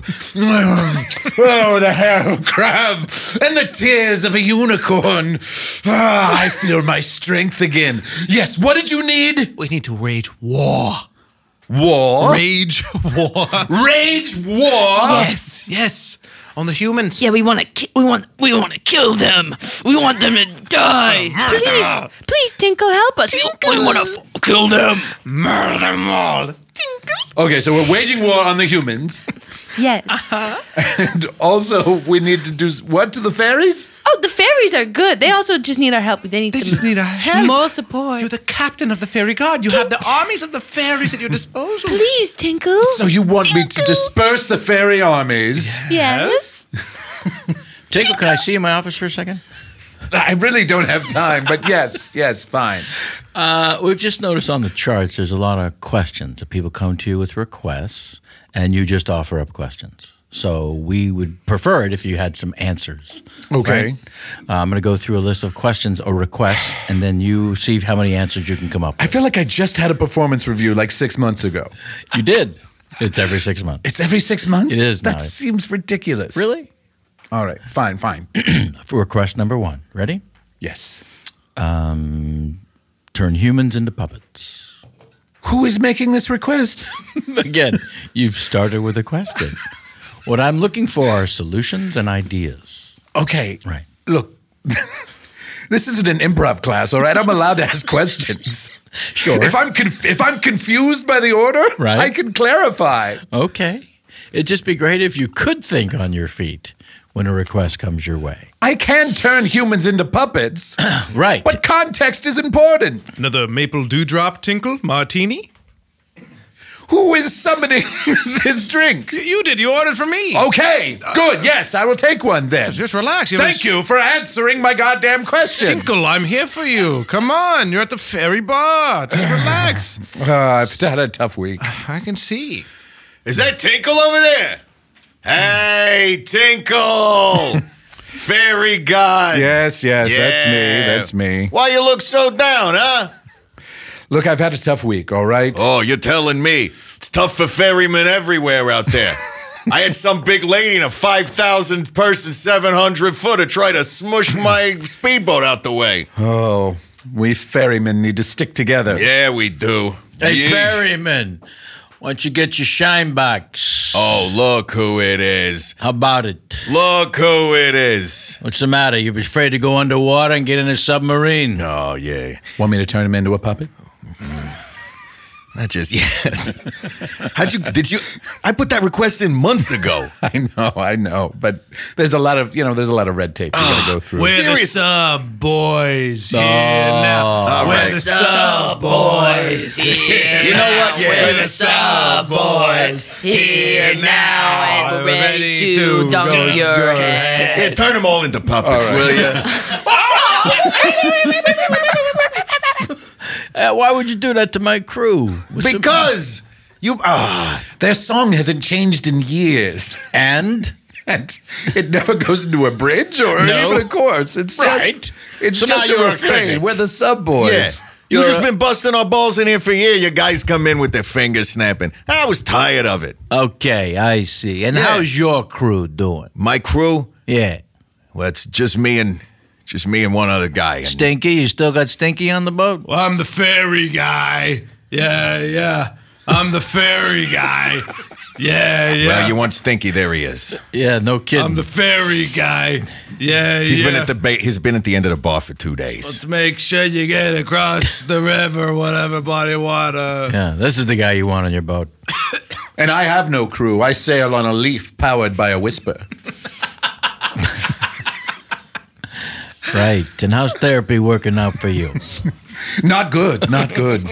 [SPEAKER 7] oh, the hair of a crab and the tears of a unicorn. Ah, I feel my strength again. Yes, what did you need?
[SPEAKER 2] We need to wage war.
[SPEAKER 7] War?
[SPEAKER 2] Rage war.
[SPEAKER 7] Rage war?
[SPEAKER 2] Yes, yes. On the humans.
[SPEAKER 3] Yeah, we want to. Ki- we want. We want to kill them. We want them to die. Please, please, Tinkle, help us.
[SPEAKER 7] Tinkle.
[SPEAKER 3] We want to f- kill them.
[SPEAKER 7] Murder them all. Tinkle. Okay, so we're waging war on the humans.
[SPEAKER 3] Yes.
[SPEAKER 7] Uh-huh. And also, we need to do what to the fairies?
[SPEAKER 3] Oh, the fairies are good. They also just need our help. They need
[SPEAKER 2] They
[SPEAKER 3] some
[SPEAKER 2] just need our help.
[SPEAKER 3] more support.
[SPEAKER 2] You're the captain of the fairy guard. You have the armies of the fairies at your disposal.
[SPEAKER 3] Please, Tinkle.
[SPEAKER 7] So you want me to disperse the fairy armies?
[SPEAKER 3] Yes.
[SPEAKER 1] Tinkle, can I see you in my office for a second?
[SPEAKER 7] I really don't have time, but yes, yes, fine.
[SPEAKER 1] Uh, we've just noticed on the charts there's a lot of questions that people come to you with requests, and you just offer up questions. So we would prefer it if you had some answers.
[SPEAKER 7] Okay.
[SPEAKER 1] Right? Uh, I'm going to go through a list of questions or requests, and then you see how many answers you can come up
[SPEAKER 7] I
[SPEAKER 1] with.
[SPEAKER 7] feel like I just had a performance review like six months ago.
[SPEAKER 1] You did. It's every six months.
[SPEAKER 7] It's every six months?
[SPEAKER 1] It is
[SPEAKER 7] That
[SPEAKER 1] now.
[SPEAKER 7] seems ridiculous.
[SPEAKER 1] Really?
[SPEAKER 7] All right, fine, fine.
[SPEAKER 1] For request number one. Ready?
[SPEAKER 7] Yes.
[SPEAKER 1] Um, turn humans into puppets.
[SPEAKER 7] Who is making this request?
[SPEAKER 1] Again, you've started with a question. What I'm looking for are solutions and ideas.
[SPEAKER 7] Okay.
[SPEAKER 1] Right.
[SPEAKER 7] Look, this isn't an improv class, all right? I'm allowed to ask questions.
[SPEAKER 1] Sure.
[SPEAKER 7] If I'm conf- if I'm confused by the order,
[SPEAKER 1] Right.
[SPEAKER 7] I can clarify.
[SPEAKER 1] Okay. It'd just be great if you could think on your feet when a request comes your way.
[SPEAKER 7] I can turn humans into puppets,
[SPEAKER 1] Right.
[SPEAKER 7] but context is important.
[SPEAKER 2] Another maple dewdrop, Tinkle, martini.
[SPEAKER 7] Who is summoning this drink?
[SPEAKER 2] You did. You ordered for me.
[SPEAKER 7] Okay, good. Yes, I will take one then.
[SPEAKER 2] Just relax. You
[SPEAKER 7] Thank you for answering my goddamn question.
[SPEAKER 2] Tinkle, I'm here for you. Come on. You're at the fairy bar. Just relax.
[SPEAKER 7] Uh, I've had a tough week.
[SPEAKER 2] I can see.
[SPEAKER 5] Is that Tinkle over there? Hey, Tinkle! Fairy God.
[SPEAKER 7] Yes, yes, that's me.
[SPEAKER 5] Yeah.
[SPEAKER 7] That's me.
[SPEAKER 5] Why you look so down, huh?
[SPEAKER 7] Look, I've had a tough week, all right?
[SPEAKER 5] Oh, you're telling me. It's tough for ferrymen everywhere out there. I had some big lady in a five thousand person, seven hundred footer try to smush my speedboat out the way.
[SPEAKER 7] Oh, we ferrymen need to stick together.
[SPEAKER 5] Yeah, we do.
[SPEAKER 1] Hey,
[SPEAKER 5] Yeesh.
[SPEAKER 1] ferryman, why don't you get your shine box?
[SPEAKER 5] Oh, look who it is.
[SPEAKER 1] How about it?
[SPEAKER 5] Look who it is.
[SPEAKER 1] What's the matter? You afraid to go underwater and get in a submarine?
[SPEAKER 5] Oh, yeah.
[SPEAKER 7] Want me to turn him into a puppet?
[SPEAKER 5] Not just yet. How'd you, did you, I put that request in months ago.
[SPEAKER 7] I know, I know. But there's a lot of, you know, there's a lot of red tape you gotta go through.
[SPEAKER 2] We're the
[SPEAKER 5] Serious-
[SPEAKER 2] sub boys here now.
[SPEAKER 5] All
[SPEAKER 2] We're
[SPEAKER 5] right.
[SPEAKER 2] the sub boys here.
[SPEAKER 5] You know what? Yeah.
[SPEAKER 3] We're the sub boys here now, and we're ready to dunk
[SPEAKER 2] go
[SPEAKER 3] your head.
[SPEAKER 5] Yeah, turn them all into puppets,
[SPEAKER 7] All right.
[SPEAKER 5] will you?
[SPEAKER 1] Uh, why would you do that to my crew? What's the-
[SPEAKER 5] Because you, ah,
[SPEAKER 7] Their song hasn't changed in years.
[SPEAKER 1] and
[SPEAKER 7] And it never goes into a bridge or
[SPEAKER 1] No.
[SPEAKER 7] even a chorus. It's
[SPEAKER 1] Right.
[SPEAKER 7] just, it's
[SPEAKER 1] So now
[SPEAKER 7] just a
[SPEAKER 1] you're
[SPEAKER 7] refrain.
[SPEAKER 1] offended.
[SPEAKER 7] We're the sub boys.
[SPEAKER 5] yeah. You just been busting our balls in here for a year. You guys come in with their fingers snapping. I was tired of it.
[SPEAKER 1] okay, I see. And
[SPEAKER 5] Yeah.
[SPEAKER 1] how's your crew doing?
[SPEAKER 5] My crew,
[SPEAKER 1] Yeah,
[SPEAKER 5] well, it's just me and just me and one other guy. And
[SPEAKER 1] Stinky. You still got Stinky on the boat?
[SPEAKER 2] Well, I'm the fairy guy. Yeah, yeah. I'm the fairy guy. Yeah, yeah.
[SPEAKER 5] well, you want Stinky? There he is.
[SPEAKER 1] Yeah, no kidding.
[SPEAKER 2] I'm the fairy guy. Yeah,
[SPEAKER 5] He's
[SPEAKER 2] yeah.
[SPEAKER 5] been at the ba- he's been at the end of the bar for two days.
[SPEAKER 2] Let's make sure you get across the river, whatever, body water.
[SPEAKER 1] yeah, this is the guy you want on your boat.
[SPEAKER 7] And I have no crew. I sail on a leaf powered by a whisper.
[SPEAKER 1] Right. And how's therapy working out for you?
[SPEAKER 7] Not good. Not good.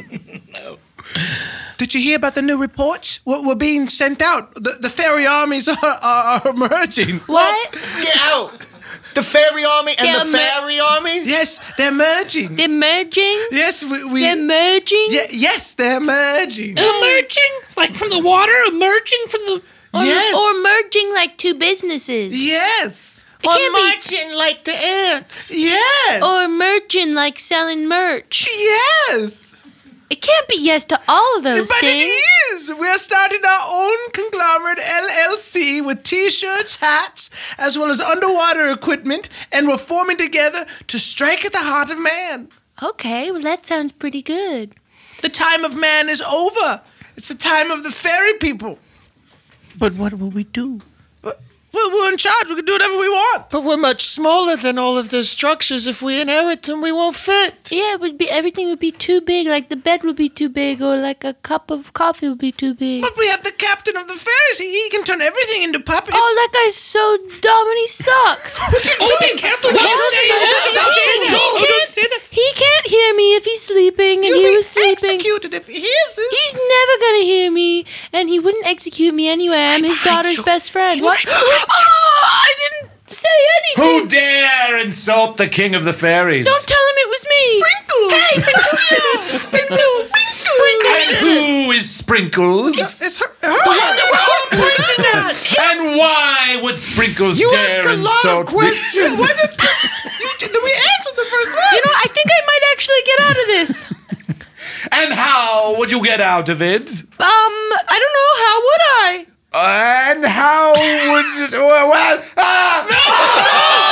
[SPEAKER 2] Did you hear about the new reports? We're, we're being sent out. The, the fairy armies are, are, are emerging.
[SPEAKER 3] What?
[SPEAKER 5] Get out! The fairy army and
[SPEAKER 3] Yeah,
[SPEAKER 5] the
[SPEAKER 3] ma-
[SPEAKER 5] fairy army?
[SPEAKER 2] Yes, they're merging.
[SPEAKER 3] They're merging?
[SPEAKER 2] Yes, we. we
[SPEAKER 3] They're merging?
[SPEAKER 2] Ye- yes, they're merging.
[SPEAKER 4] Emerging, like from the water, emerging from the.
[SPEAKER 3] Or,
[SPEAKER 2] Yes.
[SPEAKER 3] or merging like two businesses?
[SPEAKER 2] Yes.
[SPEAKER 3] It can't be.
[SPEAKER 5] marching like the ants.
[SPEAKER 2] Yes.
[SPEAKER 3] Or merging like selling merch.
[SPEAKER 2] Yes.
[SPEAKER 3] It can't be yes to all of those
[SPEAKER 2] But
[SPEAKER 3] things.
[SPEAKER 2] it is. We're starting our own conglomerate L L C with T-shirts, hats, as well as underwater equipment, and we're forming together to strike at the heart of man.
[SPEAKER 3] Okay, well, that sounds pretty good.
[SPEAKER 2] The time of man is over. It's the time of the fairy people.
[SPEAKER 1] But what will we do?
[SPEAKER 2] Well, we're in charge. We can do whatever we want.
[SPEAKER 5] But we're much smaller than all of those structures. If we inherit them, we won't fit.
[SPEAKER 3] Yeah, it would be everything would be too big. Like the bed would be too big, or like a cup of coffee would be too big.
[SPEAKER 2] But we have the captain of the fairies. He, he can turn everything into puppets.
[SPEAKER 3] Oh, that guy's so dumb and he sucks.
[SPEAKER 4] Oh, be careful! Don't say that! Don't say that! Oh, don't say that!
[SPEAKER 3] He can't hear me if he's sleeping, and
[SPEAKER 2] You'll
[SPEAKER 3] he
[SPEAKER 2] be
[SPEAKER 3] was sleeping.
[SPEAKER 2] executed if he hears this.
[SPEAKER 3] He's never gonna hear me, and he wouldn't execute me anyway. I'm his daughter's best friend. What? Oh, I didn't say anything.
[SPEAKER 7] Who dare insult the king of the fairies?
[SPEAKER 3] Don't tell him it was me.
[SPEAKER 2] Sprinkles.
[SPEAKER 3] Hey, Sprinkles.
[SPEAKER 2] Sprinkles. Sprinkles.
[SPEAKER 7] And who is Sprinkles?
[SPEAKER 2] It's her. her the one that we're all pointing at.
[SPEAKER 7] And why would Sprinkles
[SPEAKER 5] You
[SPEAKER 7] dare
[SPEAKER 5] ask a lot
[SPEAKER 7] insult
[SPEAKER 5] of questions.
[SPEAKER 2] Why did this? You, did we answered the first time?
[SPEAKER 3] You know, I think I might actually get out of this.
[SPEAKER 7] me? And how would you get out of it?
[SPEAKER 3] Um, I don't know. How would I?
[SPEAKER 7] And how would well, well ah!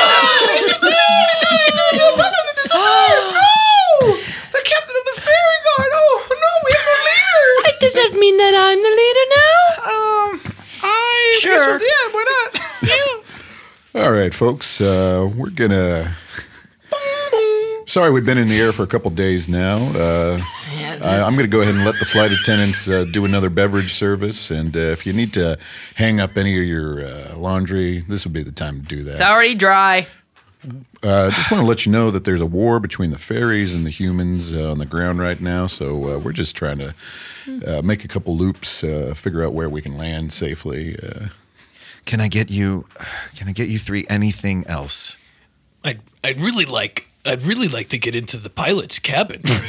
[SPEAKER 2] No! The captain of the fairy guard. Oh no, we have no leader.
[SPEAKER 3] Does that mean that I'm the leader now?
[SPEAKER 2] Um, I
[SPEAKER 3] Sure.
[SPEAKER 2] yeah, why not? Yeah.
[SPEAKER 6] All right, folks, uh, we're gonna. Sorry, we've been in the air for a couple days now. Uh, I, I'm going to go ahead and let the flight attendants uh, do another beverage service, and uh, if you need to hang up any of your uh, laundry, this would be the time to do that.
[SPEAKER 3] It's already dry.
[SPEAKER 6] Uh, just want to let you know that there's a war between the fairies and the humans uh, on the ground right now, so uh, we're just trying to uh, make a couple loops, uh, figure out where we can land safely. Uh,
[SPEAKER 5] Can I get you? Can I get you three anything else?
[SPEAKER 4] I'd, I'd really like. I'd really like to get into the pilot's cabin. if,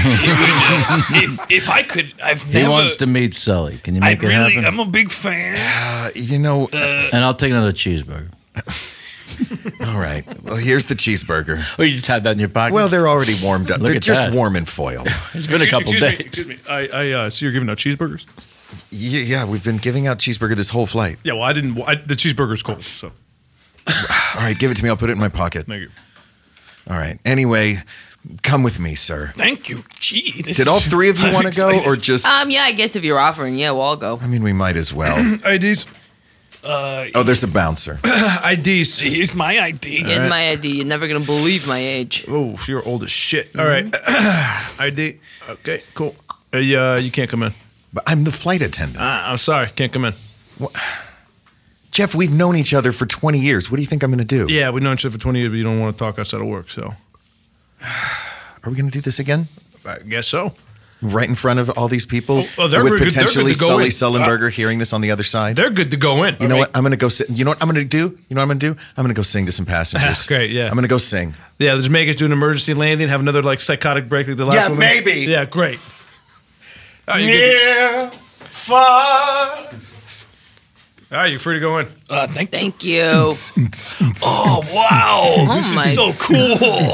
[SPEAKER 4] if I could, I've
[SPEAKER 1] He
[SPEAKER 4] never.
[SPEAKER 1] wants to meet Sully. Can you
[SPEAKER 4] I
[SPEAKER 1] make it
[SPEAKER 4] really,
[SPEAKER 1] happen?
[SPEAKER 4] I'm a big fan.
[SPEAKER 5] Uh, you know.
[SPEAKER 1] and I'll take another cheeseburger.
[SPEAKER 5] All right. Well, here's the cheeseburger.
[SPEAKER 1] Oh, you just had that in your pocket?
[SPEAKER 5] Well, they're already warmed up.
[SPEAKER 1] Look
[SPEAKER 5] They're
[SPEAKER 1] at
[SPEAKER 5] just
[SPEAKER 1] that.
[SPEAKER 5] warm in foil.
[SPEAKER 1] it's been a couple
[SPEAKER 2] excuse
[SPEAKER 1] days.
[SPEAKER 2] Me, excuse me. I, I uh, see you're giving out cheeseburgers.
[SPEAKER 5] Yeah, yeah, we've been giving out cheeseburger this whole flight.
[SPEAKER 2] Yeah, well, I didn't. I, the cheeseburger's cold, so
[SPEAKER 5] All right, give it to me. I'll put it in my pocket.
[SPEAKER 2] thank you.
[SPEAKER 5] All right. Anyway, come with me, sir.
[SPEAKER 4] Thank you. Gee. this
[SPEAKER 5] Did all
[SPEAKER 4] is-
[SPEAKER 5] three of you
[SPEAKER 4] I'm
[SPEAKER 5] want to go,
[SPEAKER 4] excited.
[SPEAKER 5] or just?
[SPEAKER 3] Um, yeah, I guess if you're offering, yeah, we'll all go.
[SPEAKER 5] I mean, we might as well.
[SPEAKER 2] I Ds.
[SPEAKER 5] Oh, there's a bouncer.
[SPEAKER 2] I Ds.
[SPEAKER 4] Here's my I D.
[SPEAKER 3] Here's my I D. You're never gonna believe my age.
[SPEAKER 2] Oh, you're old as shit. All right. I D. Okay, cool. Uh, yeah, you can't come in.
[SPEAKER 5] But I'm the flight attendant.
[SPEAKER 2] Uh, I'm sorry, can't come in.
[SPEAKER 5] Jeff, we've known each other for twenty years. What do you think I'm going to do?
[SPEAKER 2] Yeah, we've known each other for twenty years, but you don't want to talk outside of work, so
[SPEAKER 5] Are we going to do this again?
[SPEAKER 2] I guess so.
[SPEAKER 5] Right in front of all these people?
[SPEAKER 2] Oh, oh, they're
[SPEAKER 5] with
[SPEAKER 2] good- they're good
[SPEAKER 5] potentially
[SPEAKER 2] to go
[SPEAKER 5] Sully
[SPEAKER 2] in.
[SPEAKER 5] Sullenberger hearing this on the other side?
[SPEAKER 2] They're good to go in.
[SPEAKER 5] You know what? I'm going to go sit. You know what I'm going to do? You know what I'm going to do? I'm going to go sing to some passengers.
[SPEAKER 2] Great, yeah.
[SPEAKER 5] I'm going to go sing.
[SPEAKER 2] Yeah, just make us do an emergency landing, have another like psychotic break like the last
[SPEAKER 5] Yeah,
[SPEAKER 2] one.
[SPEAKER 5] maybe.
[SPEAKER 2] Yeah, great. All right, you good to-
[SPEAKER 5] far.
[SPEAKER 2] all right, you're free to go in.
[SPEAKER 4] Uh, thank
[SPEAKER 3] Thank you.
[SPEAKER 4] Oh, wow. This
[SPEAKER 3] my-
[SPEAKER 4] is so cool.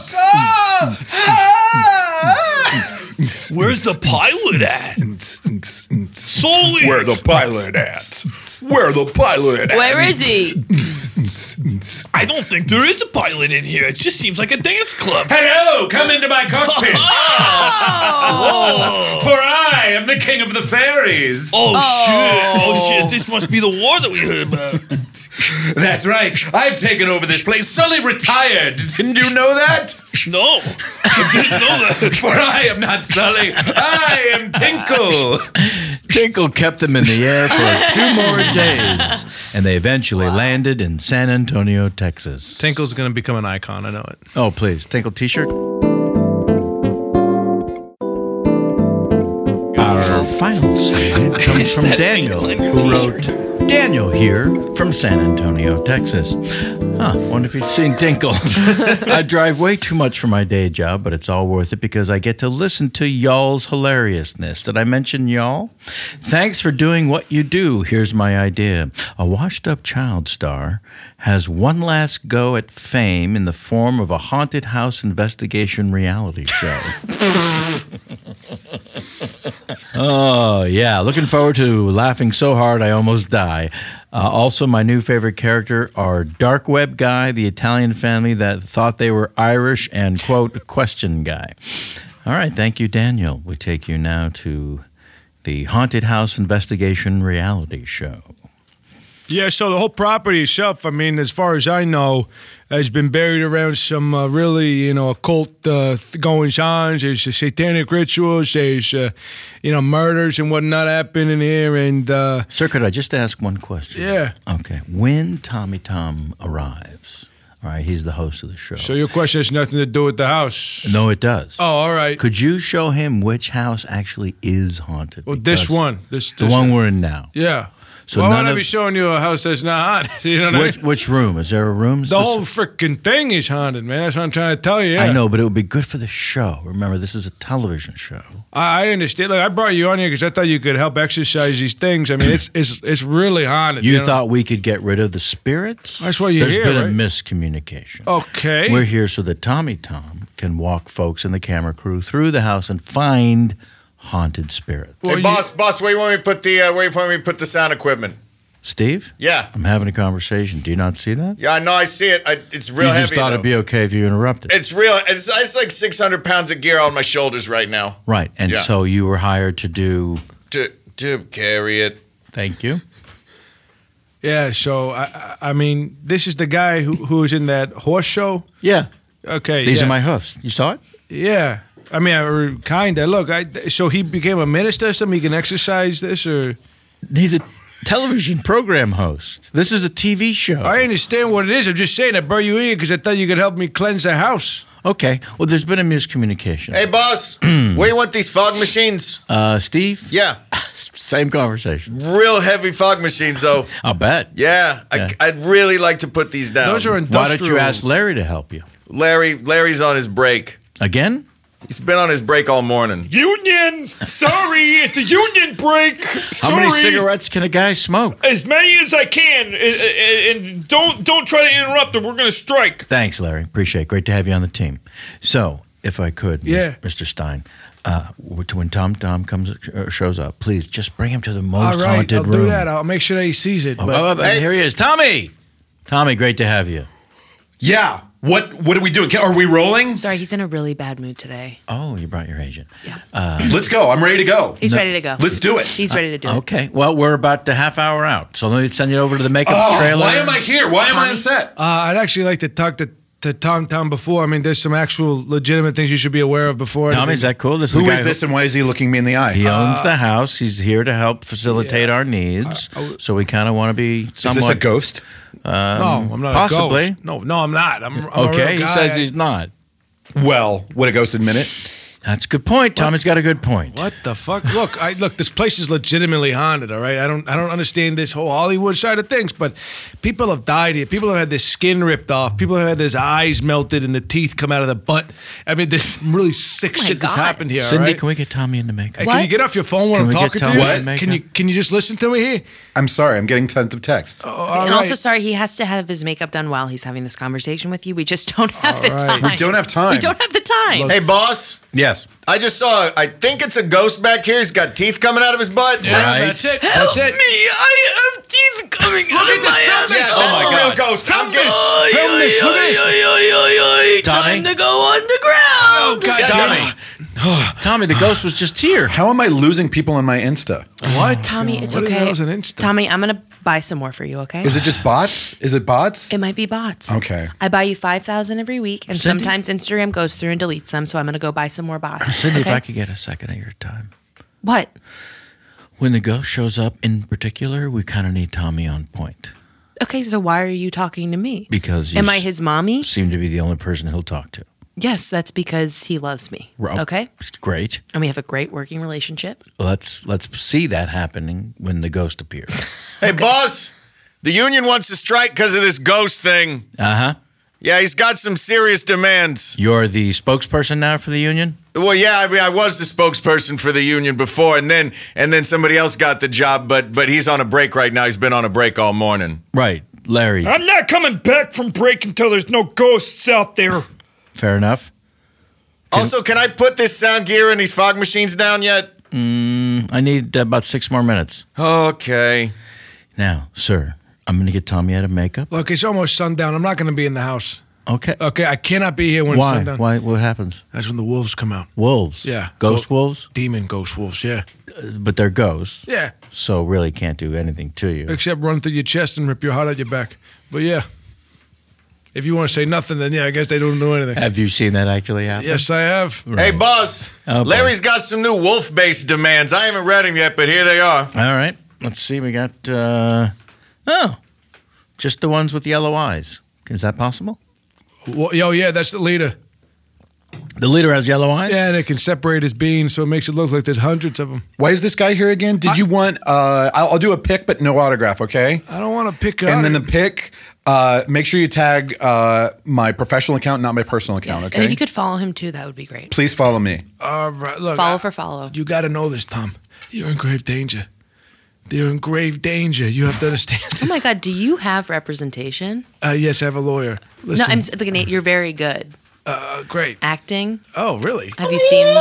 [SPEAKER 4] Where's the pilot at? Sully.
[SPEAKER 6] Where the pilot at? Where the pilot at?
[SPEAKER 3] Where is he?
[SPEAKER 4] I don't think there is a pilot in here. It just seems like a dance club.
[SPEAKER 7] Hello, come into my cockpit.
[SPEAKER 4] Oh,
[SPEAKER 7] For I am the king of the fairies.
[SPEAKER 4] oh, shit. Oh, shit. This must be the war that we heard about.
[SPEAKER 7] That's right. I've taken over this place. Sully retired. Didn't you know that?
[SPEAKER 4] No. I didn't know that.
[SPEAKER 7] For I am not Sully. I am Tinkle.
[SPEAKER 1] Tinkle kept them in the air for two more days, and they eventually landed in San Antonio, Texas.
[SPEAKER 2] Tinkle's going to become an icon. I know it.
[SPEAKER 1] Oh, please, Tinkle T-shirt. Our final statement comes
[SPEAKER 4] Is
[SPEAKER 1] from
[SPEAKER 4] that
[SPEAKER 1] Daniel,
[SPEAKER 4] Tinkle in your
[SPEAKER 1] who
[SPEAKER 4] t-shirt?
[SPEAKER 1] wrote, Daniel here from San Antonio, Texas. Huh, wonder if you've seen Dinkle. I drive way too much for my day job, but it's all worth it because I get to listen to y'all's hilariousness. Did I mention y'all? Thanks for doing what you do. Here's my idea. A washed-up child star has one last go at fame in the form of a haunted house investigation reality show. Oh, yeah. Looking forward to laughing so hard I almost die. Uh, also, my new favorite character are Dark Web Guy, the Italian family that thought they were Irish, and, quote, Question Guy. All right. Thank you, Daniel. We take you now to the Haunted House Investigation reality show.
[SPEAKER 8] Yeah, so the whole property itself, I mean, as far as I know, has been buried around some uh, really, you know, occult uh, goings-on. There's uh, satanic rituals. There's, uh, you know, murders and whatnot happening here. And uh,
[SPEAKER 1] Sir, could I just ask one question?
[SPEAKER 8] Yeah.
[SPEAKER 1] Okay. When Tommy Tom arrives, all right, he's the host of the show.
[SPEAKER 8] So your question has nothing to do with the house?
[SPEAKER 1] No, it does.
[SPEAKER 8] Oh, all right.
[SPEAKER 1] Could you show him which house actually is haunted?
[SPEAKER 8] Well, this
[SPEAKER 1] Because
[SPEAKER 8] one. This,
[SPEAKER 1] The
[SPEAKER 8] this
[SPEAKER 1] one we're in now.
[SPEAKER 8] Yeah.
[SPEAKER 1] So
[SPEAKER 8] Why
[SPEAKER 1] none
[SPEAKER 8] would I
[SPEAKER 1] of-
[SPEAKER 8] be showing you a house that's not haunted? You know what I
[SPEAKER 1] Which,
[SPEAKER 8] mean?
[SPEAKER 1] which room? Is there a room?
[SPEAKER 8] The whole freaking thing is haunted, man. That's what I'm trying to tell you. Yeah.
[SPEAKER 1] I know, but it would be good for the show. Remember, this is a television show.
[SPEAKER 8] I, I understand. Look, I brought you on here because I thought you could help exercise these things. I mean, it's it's it's really haunted.
[SPEAKER 1] You,
[SPEAKER 8] know?
[SPEAKER 1] thought we could get rid of the spirits?
[SPEAKER 8] That's why you're
[SPEAKER 1] There's
[SPEAKER 8] here,
[SPEAKER 1] been
[SPEAKER 8] right?
[SPEAKER 1] a miscommunication.
[SPEAKER 8] Okay.
[SPEAKER 1] We're here so that Tommy Tom can walk folks in the camera crew through the house and find haunted spirits.
[SPEAKER 8] Well,
[SPEAKER 5] Hey,
[SPEAKER 8] you-
[SPEAKER 5] boss, boss, where you want me to put the uh, where you want me to put the sound equipment?
[SPEAKER 1] Steve?
[SPEAKER 5] Yeah,
[SPEAKER 1] I'm having a conversation. Do you not see that?
[SPEAKER 5] yeah, I know, I see it. I, it's real
[SPEAKER 1] you
[SPEAKER 5] heavy.
[SPEAKER 1] just thought
[SPEAKER 5] though.
[SPEAKER 1] it'd be okay if you interrupted.
[SPEAKER 5] It's real. It's, it's like six hundred pounds of gear on my shoulders right now.
[SPEAKER 1] Right. And
[SPEAKER 5] Yeah.
[SPEAKER 1] so you were hired to do.
[SPEAKER 5] To to carry it.
[SPEAKER 1] Thank you.
[SPEAKER 8] Yeah. So I I I mean, this is the guy who who was in that horse show.
[SPEAKER 1] Yeah.
[SPEAKER 8] Okay.
[SPEAKER 1] These
[SPEAKER 8] yeah.
[SPEAKER 1] are my hoofs. You saw it?
[SPEAKER 8] Yeah. I mean, I, kinda. Look, I so he became a minister. So he can exercise this, or
[SPEAKER 1] He's a television program host. This is a T V show.
[SPEAKER 8] I understand what it is. I'm just saying I brought you in here because I thought you could help me cleanse the house.
[SPEAKER 1] Okay. Well, there's been a miscommunication.
[SPEAKER 5] Hey, boss, where you want these fog machines?
[SPEAKER 1] Uh, Steve?
[SPEAKER 5] Yeah,
[SPEAKER 1] Same conversation.
[SPEAKER 5] real heavy fog machines, though.
[SPEAKER 1] I'll bet.
[SPEAKER 5] Yeah,
[SPEAKER 1] Yeah.
[SPEAKER 5] I, I'd really like to put these down.
[SPEAKER 8] Those are
[SPEAKER 1] Why
[SPEAKER 8] industrial.
[SPEAKER 1] don't you ask Larry to help you?
[SPEAKER 5] Larry. Larry's on his break.
[SPEAKER 1] Again?
[SPEAKER 5] He's been on his break all morning.
[SPEAKER 4] Union! Sorry, it's a union break.
[SPEAKER 1] How
[SPEAKER 4] Sorry.
[SPEAKER 1] many cigarettes can a guy smoke?
[SPEAKER 4] As many as I can, and, and- and don't don't try to interrupt, or we're gonna strike.
[SPEAKER 1] Thanks, Larry. Appreciate it. Great to have you on the team. So, if I could,
[SPEAKER 8] Yeah.
[SPEAKER 1] Mister Stein, uh, when Tom Tom comes uh, shows up, please just bring him to the most
[SPEAKER 8] All right,
[SPEAKER 1] haunted
[SPEAKER 8] I'll
[SPEAKER 1] room.
[SPEAKER 8] do that. I'll make sure that he sees it.
[SPEAKER 1] Oh,
[SPEAKER 8] But
[SPEAKER 1] oh, oh,
[SPEAKER 5] Hey.
[SPEAKER 1] Here he is, Tommy. Tommy, great to have you.
[SPEAKER 7] Yeah. What What are we doing? Are we rolling?
[SPEAKER 3] Sorry, he's in a really bad mood today.
[SPEAKER 1] Oh, you brought your agent.
[SPEAKER 3] Yeah.
[SPEAKER 7] Let's go. I'm ready to go.
[SPEAKER 3] He's ready to go.
[SPEAKER 7] Let's do it.
[SPEAKER 3] He's ready to do it.
[SPEAKER 1] Okay. Well, we're about the half hour out, so let me send you over to the makeup
[SPEAKER 7] Oh,
[SPEAKER 1] trailer.
[SPEAKER 7] why am I here? Why am I on set?
[SPEAKER 8] uh, I'd actually like to talk to to Tom Tom before. I mean, there's some actual legitimate things you should be aware of before.
[SPEAKER 1] Tommy, is that cool? This
[SPEAKER 7] Who
[SPEAKER 1] the guy
[SPEAKER 7] is this and why is he looking me in the eye?
[SPEAKER 1] He owns the house. He's here to help facilitate our needs. so we kind of want to be
[SPEAKER 7] Is
[SPEAKER 1] somewhat.
[SPEAKER 7] this a ghost?
[SPEAKER 8] No, I'm not.
[SPEAKER 1] possibly.
[SPEAKER 8] A ghost. No, no, I'm not. I'm, I'm a
[SPEAKER 1] Okay,
[SPEAKER 8] real
[SPEAKER 1] he
[SPEAKER 8] guy.
[SPEAKER 1] says he's not.
[SPEAKER 7] Well, would a ghost admit it?
[SPEAKER 1] That's a good point. Tommy's got a good point.
[SPEAKER 8] What the fuck? Look, I look. This place is legitimately haunted. All right, I don't. I don't understand this whole Hollywood side of things, but people have died here. People have had their skin ripped off. People have had their eyes melted and the teeth come out of the butt. I mean, this really sick
[SPEAKER 3] Oh my
[SPEAKER 8] shit that's
[SPEAKER 3] God.
[SPEAKER 8] happened here. all
[SPEAKER 1] Cindy,
[SPEAKER 8] right?
[SPEAKER 1] can we get Tommy into makeup?
[SPEAKER 8] Hey,
[SPEAKER 3] What?
[SPEAKER 8] can you get off your phone when
[SPEAKER 1] Can
[SPEAKER 8] I'm
[SPEAKER 1] we get
[SPEAKER 8] talking to
[SPEAKER 1] Tommy
[SPEAKER 8] you?
[SPEAKER 1] in makeup?
[SPEAKER 8] Can you can you just listen to me here?
[SPEAKER 7] I'm sorry. I'm getting tons of texts.
[SPEAKER 8] Oh, all
[SPEAKER 3] and
[SPEAKER 8] right.
[SPEAKER 3] also, sorry, he has to have his makeup done while he's having this conversation with you. We just don't have the
[SPEAKER 8] right.
[SPEAKER 3] time.
[SPEAKER 7] We don't have time.
[SPEAKER 3] We don't have the time.
[SPEAKER 5] Hey, boss,
[SPEAKER 1] Yes.
[SPEAKER 5] I just saw. I think it's a ghost back here. He's got teeth coming out of his butt.
[SPEAKER 8] Yeah,
[SPEAKER 1] Right.
[SPEAKER 8] that's it. That's it.
[SPEAKER 3] I have teeth coming out of my ass.
[SPEAKER 5] Yeah,
[SPEAKER 1] Oh
[SPEAKER 5] that's
[SPEAKER 1] my
[SPEAKER 5] a real
[SPEAKER 1] God.
[SPEAKER 5] ghost. I'm getting-
[SPEAKER 8] Film this. Look at this.
[SPEAKER 1] Tommy?
[SPEAKER 3] Time to go underground.
[SPEAKER 8] God,
[SPEAKER 5] Yeah,
[SPEAKER 8] Tommy.
[SPEAKER 1] Tommy, the ghost was just here.
[SPEAKER 7] How am I losing people on my Insta?
[SPEAKER 8] What?
[SPEAKER 3] Tommy, it's
[SPEAKER 8] What the
[SPEAKER 3] okay.
[SPEAKER 8] hell's an Insta?
[SPEAKER 3] Tommy, I'm gonna buy some more for you. Okay?
[SPEAKER 7] Is it just bots? Is it bots?
[SPEAKER 3] It might be bots.
[SPEAKER 7] Okay.
[SPEAKER 3] I buy you five thousand every week, and
[SPEAKER 1] Cindy?
[SPEAKER 3] sometimes Instagram goes through and deletes them. So I'm gonna go buy some more bots.
[SPEAKER 1] Cindy,
[SPEAKER 3] okay?
[SPEAKER 1] if I could get a second of your time.
[SPEAKER 3] What?
[SPEAKER 1] When the ghost shows up in particular, we kind of need Tommy on point.
[SPEAKER 3] Okay, so why are you talking to me?
[SPEAKER 1] Because you
[SPEAKER 3] Am I
[SPEAKER 1] s-
[SPEAKER 3] his mommy?
[SPEAKER 1] seem to be the only person he'll talk to.
[SPEAKER 3] Yes, that's because he loves me.
[SPEAKER 1] Well,
[SPEAKER 3] Okay,
[SPEAKER 1] Great.
[SPEAKER 3] and we have a great working relationship.
[SPEAKER 1] Let's let's see that happening when the ghost appears.
[SPEAKER 5] Hey, boss, The union wants to strike because of this ghost thing.
[SPEAKER 1] Uh huh.
[SPEAKER 5] Yeah, he's got some serious demands.
[SPEAKER 1] You're the spokesperson now for the union?
[SPEAKER 5] Well, yeah, I mean, I was the spokesperson for the union before, and then and then somebody else got the job, but but he's on a break right now. He's been on a break all morning.
[SPEAKER 1] Right, Larry.
[SPEAKER 4] I'm not coming back from break until there's no ghosts out there.
[SPEAKER 1] Fair enough.
[SPEAKER 5] Also, can I put this sound gear and these fog machines down yet?
[SPEAKER 1] Mm, I need uh, about six more minutes.
[SPEAKER 5] Okay.
[SPEAKER 1] Now, sir, I'm going to get Tommy out of makeup.
[SPEAKER 8] Look, it's almost sundown. I'm not going to be in the house.
[SPEAKER 1] Okay.
[SPEAKER 8] Okay, I cannot be here when it's
[SPEAKER 1] Why?
[SPEAKER 8] sundown.
[SPEAKER 1] Why? What happens?
[SPEAKER 8] That's when the wolves come out.
[SPEAKER 1] Wolves?
[SPEAKER 8] Yeah.
[SPEAKER 1] Ghost
[SPEAKER 8] Go-
[SPEAKER 1] wolves?
[SPEAKER 8] Demon ghost wolves, yeah.
[SPEAKER 1] Uh, but they're ghosts.
[SPEAKER 8] Yeah.
[SPEAKER 1] So really can't do anything to you.
[SPEAKER 8] Except run through your chest and rip your heart out your back. But yeah. If you want to say nothing, then yeah, I guess they don't do anything.
[SPEAKER 1] Have you seen that actually happen?
[SPEAKER 8] Yes, I have.
[SPEAKER 5] Hey, boss.
[SPEAKER 1] Oh, boy.
[SPEAKER 5] Larry's got some new wolf-based demands. I haven't read them yet, but here they are.
[SPEAKER 1] All right. Let's see. We got, uh, oh, just the ones with yellow eyes. Is that possible?
[SPEAKER 8] Well, yo, yeah, that's the leader.
[SPEAKER 1] The leader has yellow eyes?
[SPEAKER 8] Yeah, and it can separate his beans, so it makes it look like there's hundreds of them.
[SPEAKER 6] Why is this guy here again? Did you want? Uh, I'll, I'll do a pick, but no autograph. Okay.
[SPEAKER 8] I don't want to pick
[SPEAKER 6] And
[SPEAKER 8] out.
[SPEAKER 6] then the pick. Uh, make sure you tag uh, my professional account, not my personal account.
[SPEAKER 3] Yes,
[SPEAKER 6] Okay.
[SPEAKER 3] and if you could follow him too, that would be great.
[SPEAKER 6] Please follow me.
[SPEAKER 8] All right, look.
[SPEAKER 3] Follow
[SPEAKER 8] I-
[SPEAKER 3] for follow.
[SPEAKER 8] You got to know this, Tom. You're in grave danger. You're in grave danger. You have to understand this.
[SPEAKER 3] Oh my God, do you have representation?
[SPEAKER 8] Uh, yes, I have a lawyer. Listen.
[SPEAKER 3] No, I'm s- looking at you're very good.
[SPEAKER 8] Uh, great.
[SPEAKER 3] Acting.
[SPEAKER 8] Oh, really?
[SPEAKER 3] Have you seen?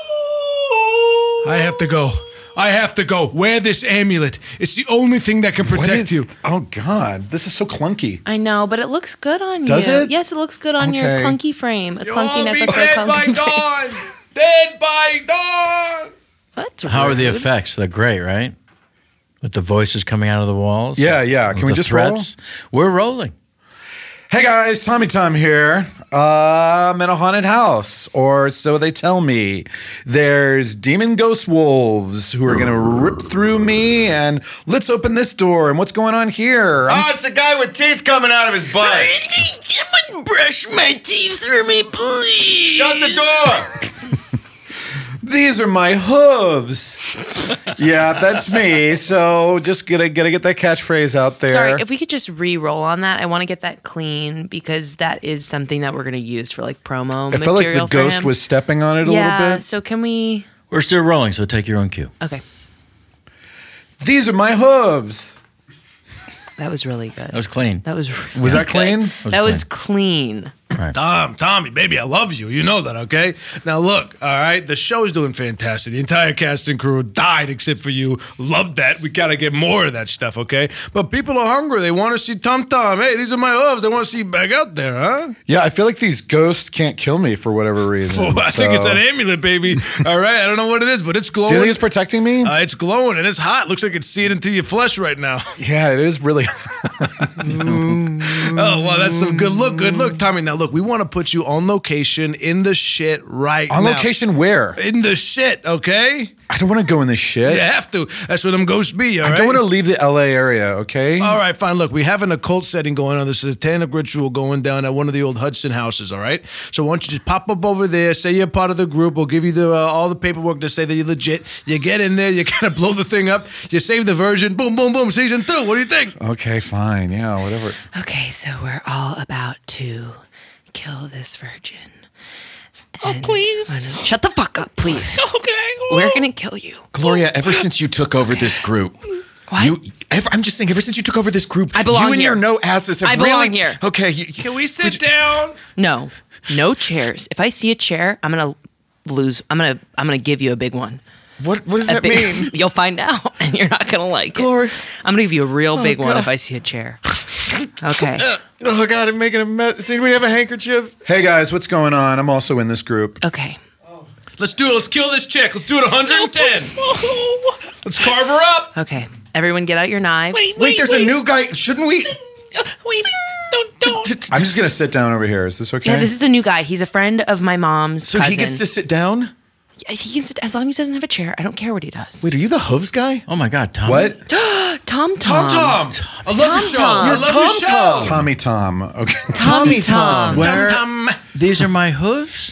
[SPEAKER 8] I have to go. I have to go. Wear this amulet. It's the only thing that can
[SPEAKER 6] What
[SPEAKER 8] protect
[SPEAKER 6] is-
[SPEAKER 8] you.
[SPEAKER 6] Oh God, this is so clunky.
[SPEAKER 3] I know, but it looks good on
[SPEAKER 6] Does
[SPEAKER 3] you.
[SPEAKER 6] it?
[SPEAKER 3] Yes, it looks good on your
[SPEAKER 6] Okay.
[SPEAKER 3] clunky frame. A
[SPEAKER 8] You'll
[SPEAKER 3] clunky
[SPEAKER 8] all be
[SPEAKER 3] necklace or a
[SPEAKER 8] dead by
[SPEAKER 3] clunky frame.
[SPEAKER 8] dawn. Dead by dawn.
[SPEAKER 3] That's
[SPEAKER 1] How are the
[SPEAKER 3] rude.
[SPEAKER 1] effects? They're great, right? With the voices coming out of the walls?
[SPEAKER 6] Yeah, yeah.
[SPEAKER 1] With
[SPEAKER 6] Can we
[SPEAKER 1] the
[SPEAKER 6] just
[SPEAKER 1] threats? We're rolling.
[SPEAKER 6] Hey guys, Tommy Tom here. Uh, I'm in a haunted house, or so they tell me. There's demon ghost wolves who are gonna rip through me, and let's open this door. And what's going on here? I'm-
[SPEAKER 5] Oh, it's a guy with teeth coming out of his butt.
[SPEAKER 1] Someone brush my teeth for me, please.
[SPEAKER 5] Shut the door.
[SPEAKER 6] These are my hooves. Yeah, that's me. So just gotta gotta get that catchphrase out there.
[SPEAKER 3] Sorry, if we could just re-roll on that. I want to get that clean because that is something that we're going to use for like promo
[SPEAKER 6] I felt like
[SPEAKER 3] material
[SPEAKER 6] the
[SPEAKER 3] for
[SPEAKER 6] ghost
[SPEAKER 3] him.
[SPEAKER 6] was stepping on it a
[SPEAKER 3] yeah,
[SPEAKER 6] little bit.
[SPEAKER 3] so can we?
[SPEAKER 1] We're still rolling, so take your own cue.
[SPEAKER 3] Okay,
[SPEAKER 6] These are my hooves.
[SPEAKER 3] that was really good.
[SPEAKER 1] That was clean.
[SPEAKER 3] That was really
[SPEAKER 6] Was that
[SPEAKER 3] good.
[SPEAKER 6] clean?
[SPEAKER 3] That was clean.
[SPEAKER 1] Right.
[SPEAKER 8] Tom, Tommy, baby, I love you. You know that, okay? Now, look, all right, the show's doing fantastic. The entire cast and crew died except for you. Loved that. We got to get more of that stuff, okay? But people are hungry. They want to see Tom Tom. Hey, these are my loves. They want to see you back out there, huh?
[SPEAKER 6] Yeah, I feel like these ghosts can't kill me for whatever reason.
[SPEAKER 8] Well, I think it's
[SPEAKER 6] so-
[SPEAKER 8] an amulet, baby. All right, I don't know what it is, but it's glowing.
[SPEAKER 6] Do you think it's protecting me?
[SPEAKER 8] uh, it's glowing and it's hot. Looks like it's seeing into your flesh right now.
[SPEAKER 6] yeah, it is really.
[SPEAKER 8] Oh, well, that's some good look. Good look, Tommy. Now, look, we want to put you on location in the shit right
[SPEAKER 6] On
[SPEAKER 8] now.
[SPEAKER 6] location where?
[SPEAKER 8] In the shit, okay?
[SPEAKER 6] I don't want to go in this shit.
[SPEAKER 8] You have to. That's where them ghosts be, all
[SPEAKER 6] I
[SPEAKER 8] right?
[SPEAKER 6] don't want to leave the L A area, okay?
[SPEAKER 8] All right, fine. Look, we have an occult setting going on. There's a satanic ritual going down at one of the old Hudson houses, all right? So why don't you just pop up over there, say you're part of the group. We'll give you the uh, all the paperwork to say that you're legit. You get in there, you kind of blow the thing up, you save the version, boom, boom, boom, season two. What do you think?
[SPEAKER 6] Okay, fine. Yeah, whatever.
[SPEAKER 3] Okay, so we're all about to kill this virgin.
[SPEAKER 4] Oh,
[SPEAKER 3] And-
[SPEAKER 4] please.
[SPEAKER 3] Shut the fuck up, please.
[SPEAKER 4] Okay.
[SPEAKER 3] We're gonna kill you.
[SPEAKER 5] Gloria, ever since you took over this group,
[SPEAKER 3] What?
[SPEAKER 5] you ever, I'm just saying, ever since you took over this group,
[SPEAKER 3] I belong
[SPEAKER 5] you and
[SPEAKER 3] here.
[SPEAKER 5] your no asses have
[SPEAKER 3] I belong
[SPEAKER 5] really.
[SPEAKER 3] here.
[SPEAKER 5] Okay, you,
[SPEAKER 2] Can we sit down?
[SPEAKER 3] No, no chairs. If I see a chair, I'm gonna lose. I'm gonna. I'm gonna give you a big one.
[SPEAKER 5] what what does
[SPEAKER 3] A
[SPEAKER 5] that
[SPEAKER 3] big-
[SPEAKER 5] mean?
[SPEAKER 3] You'll find out, and you're not gonna like
[SPEAKER 5] Glory.
[SPEAKER 3] it. I'm gonna give you a real big one
[SPEAKER 5] God.
[SPEAKER 3] if I see a chair. Okay.
[SPEAKER 5] Oh God, I'm making a mess. Does anybody have a handkerchief?
[SPEAKER 6] Hey guys, what's going on? I'm also in this group.
[SPEAKER 3] Okay.
[SPEAKER 2] Let's do it. Let's kill this chick. Let's do it one hundred ten. Let's carve her up.
[SPEAKER 3] Okay. Everyone, get out your knives.
[SPEAKER 4] Wait,
[SPEAKER 5] Wait, there's a new guy. Shouldn't we?
[SPEAKER 4] Wait, don't, don't.
[SPEAKER 6] I'm just gonna sit down over here. Is this okay?
[SPEAKER 3] Yeah, this is the new guy. He's a friend of my mom's
[SPEAKER 5] So
[SPEAKER 3] cousin.
[SPEAKER 5] he gets to sit down.
[SPEAKER 3] Yeah, he can sit as long as he doesn't have a chair. I don't care what he does.
[SPEAKER 5] Wait, are you the hooves guy?
[SPEAKER 1] Oh my God, Tom.
[SPEAKER 6] what?
[SPEAKER 3] Tom Tom.
[SPEAKER 2] Tom Tom. I love your
[SPEAKER 3] Tom
[SPEAKER 2] show.
[SPEAKER 3] Tom.
[SPEAKER 2] I
[SPEAKER 3] You're
[SPEAKER 2] love your show.
[SPEAKER 6] Tommy Tom. Okay.
[SPEAKER 3] Tommy Tom.
[SPEAKER 1] Where?
[SPEAKER 2] Tom.
[SPEAKER 1] These are my hooves?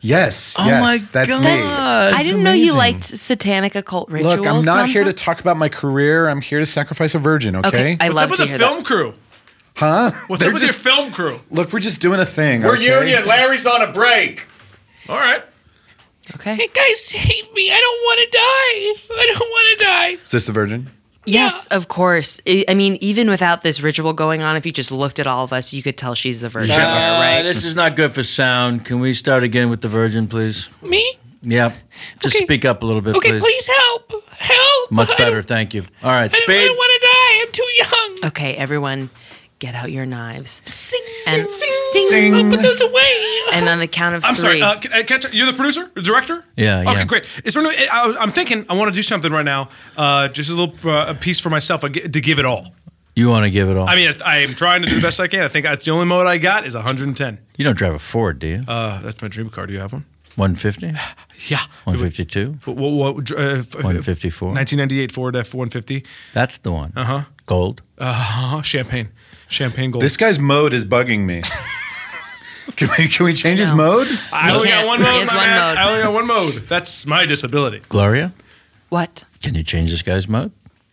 [SPEAKER 5] Yes.
[SPEAKER 1] Oh
[SPEAKER 5] yes,
[SPEAKER 1] my
[SPEAKER 5] that's
[SPEAKER 1] God.
[SPEAKER 5] me.
[SPEAKER 3] I
[SPEAKER 1] It's
[SPEAKER 3] didn't know you
[SPEAKER 1] amazing.
[SPEAKER 3] liked satanic occult rituals.
[SPEAKER 5] Look, I'm not
[SPEAKER 3] Tom
[SPEAKER 5] here to
[SPEAKER 3] Tom.
[SPEAKER 5] talk about my career. I'm here to sacrifice a virgin. Okay.
[SPEAKER 3] Okay, I
[SPEAKER 2] What's
[SPEAKER 3] love
[SPEAKER 2] up with
[SPEAKER 3] to
[SPEAKER 2] the
[SPEAKER 3] hear
[SPEAKER 2] film
[SPEAKER 3] that.
[SPEAKER 2] crew?
[SPEAKER 5] huh?
[SPEAKER 2] What's
[SPEAKER 5] They're
[SPEAKER 2] up with
[SPEAKER 5] just-
[SPEAKER 2] your film crew?
[SPEAKER 5] Look, we're just doing a thing.
[SPEAKER 7] We're
[SPEAKER 5] okay?
[SPEAKER 7] union. Larry's on a break.
[SPEAKER 2] All right.
[SPEAKER 3] Okay.
[SPEAKER 4] Hey guys, save me! I don't want to die. I don't want to die.
[SPEAKER 5] Is this the virgin?
[SPEAKER 3] Yes, of course. I I mean, even without this ritual going on, if you just looked at all of us, you could tell she's the virgin.
[SPEAKER 1] Uh,
[SPEAKER 3] right?
[SPEAKER 1] This is not good for sound. Can we start again with the virgin, please?
[SPEAKER 4] Me?
[SPEAKER 1] Yeah. Just
[SPEAKER 4] Okay.
[SPEAKER 1] speak up a little bit,
[SPEAKER 4] Okay,
[SPEAKER 1] please.
[SPEAKER 4] please help! Help!
[SPEAKER 1] Much
[SPEAKER 4] I
[SPEAKER 1] better,
[SPEAKER 4] don't-
[SPEAKER 1] thank you. All right,
[SPEAKER 4] I don't, I
[SPEAKER 1] Spade.
[SPEAKER 4] don't want to die. I'm too young.
[SPEAKER 3] Okay, everyone, get out your knives.
[SPEAKER 4] Sing,
[SPEAKER 3] And
[SPEAKER 4] sing,
[SPEAKER 5] sing.
[SPEAKER 4] Oh, put those away.
[SPEAKER 3] And on the count of
[SPEAKER 2] I'm
[SPEAKER 3] three.
[SPEAKER 2] sorry. Uh, can, uh, can I- you're the producer, the director.
[SPEAKER 1] Yeah,
[SPEAKER 2] Okay,
[SPEAKER 1] yeah.
[SPEAKER 2] great. Is there no, I, I'm thinking I want to do something right now. Uh, just a little uh, a piece for myself uh, g- to give it all.
[SPEAKER 1] You want to give it all?
[SPEAKER 2] I mean, I am trying to do the best I can. I think that's the only mode I got is one hundred ten.
[SPEAKER 1] you don't drive a Ford, do you?
[SPEAKER 2] Uh, that's my dream car. Do you have one?
[SPEAKER 1] one fifty?
[SPEAKER 2] Yeah.
[SPEAKER 1] one fifty-two?
[SPEAKER 2] What, what, what, uh, f-
[SPEAKER 1] one fifty-four?
[SPEAKER 2] nineteen ninety-eight Ford F one fifty.
[SPEAKER 1] That's the one.
[SPEAKER 2] Uh huh.
[SPEAKER 1] Gold?
[SPEAKER 2] Uh, champagne. Champagne gold.
[SPEAKER 5] This guy's mode is bugging me. can we can we change his
[SPEAKER 3] No.
[SPEAKER 5] mode?
[SPEAKER 2] I
[SPEAKER 3] You
[SPEAKER 2] only got
[SPEAKER 3] can't.
[SPEAKER 2] one
[SPEAKER 3] He
[SPEAKER 2] mode.
[SPEAKER 3] has
[SPEAKER 2] my
[SPEAKER 3] one
[SPEAKER 2] man.
[SPEAKER 3] mode.
[SPEAKER 2] I only got one mode. That's my disability.
[SPEAKER 1] Gloria?
[SPEAKER 3] What?
[SPEAKER 1] Can you change this guy's mode?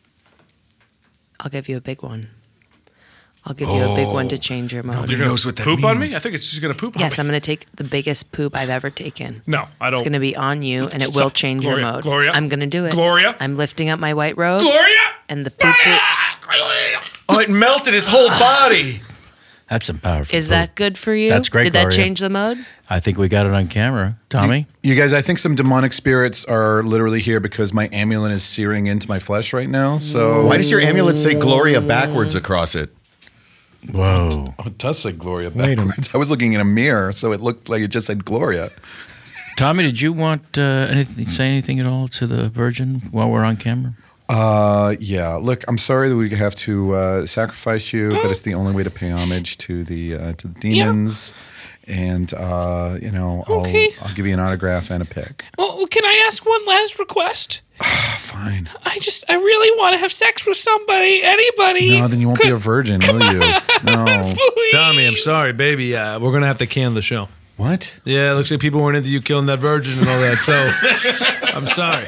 [SPEAKER 3] I'll give you a big one. I'll give you a big one to change your mode.
[SPEAKER 2] You're gonna
[SPEAKER 5] knows what that
[SPEAKER 2] poop on me?
[SPEAKER 5] means.
[SPEAKER 2] I think it's just gonna poop
[SPEAKER 3] Yes,
[SPEAKER 2] on
[SPEAKER 3] I'm
[SPEAKER 2] me.
[SPEAKER 3] going to take the biggest poop I've ever taken.
[SPEAKER 2] No, I don't.
[SPEAKER 3] It's going to be on you, and it
[SPEAKER 2] So-
[SPEAKER 3] will change
[SPEAKER 2] Gloria,
[SPEAKER 3] your mode.
[SPEAKER 2] Gloria,
[SPEAKER 3] I'm going to do it.
[SPEAKER 2] Gloria.
[SPEAKER 3] I'm lifting up my white robe,
[SPEAKER 2] Gloria.
[SPEAKER 3] and the poop poop.
[SPEAKER 5] Oh, it melted his whole body.
[SPEAKER 1] That's some powerful
[SPEAKER 3] Is
[SPEAKER 1] poop.
[SPEAKER 3] that good for you?
[SPEAKER 1] That's great,
[SPEAKER 3] Did that
[SPEAKER 1] Gloria.
[SPEAKER 3] change the mode?
[SPEAKER 1] I think we got it on camera. Tommy?
[SPEAKER 5] You guys, I think some demonic spirits are literally here because my amulet is searing into my flesh right now. So
[SPEAKER 7] Why does your amulet say Gloria backwards across it?
[SPEAKER 1] Whoa.
[SPEAKER 5] Oh, it does say Gloria backwards. I was looking in a mirror, so it looked like it just said Gloria.
[SPEAKER 1] Tommy, did you want uh, anything, say anything at all to the Virgin while we're on camera?
[SPEAKER 5] Uh, yeah. Look, I'm sorry that we have to uh, sacrifice you, but it's the only way to pay homage to the uh, to the demons. And uh, you know, I'll,
[SPEAKER 4] Okay.
[SPEAKER 5] I'll give you an autograph and a pic.
[SPEAKER 4] Well, can I ask one last request?
[SPEAKER 5] Fine.
[SPEAKER 4] I just, I really want to have sex with somebody, anybody.
[SPEAKER 5] No, then you won't
[SPEAKER 4] Could-
[SPEAKER 5] be a virgin, will you? No.
[SPEAKER 4] Please.
[SPEAKER 2] Tommy, I'm sorry, baby. Uh, we're gonna have to can the show.
[SPEAKER 5] What?
[SPEAKER 2] Yeah, it looks like people weren't into you killing that virgin and all that. So I'm sorry.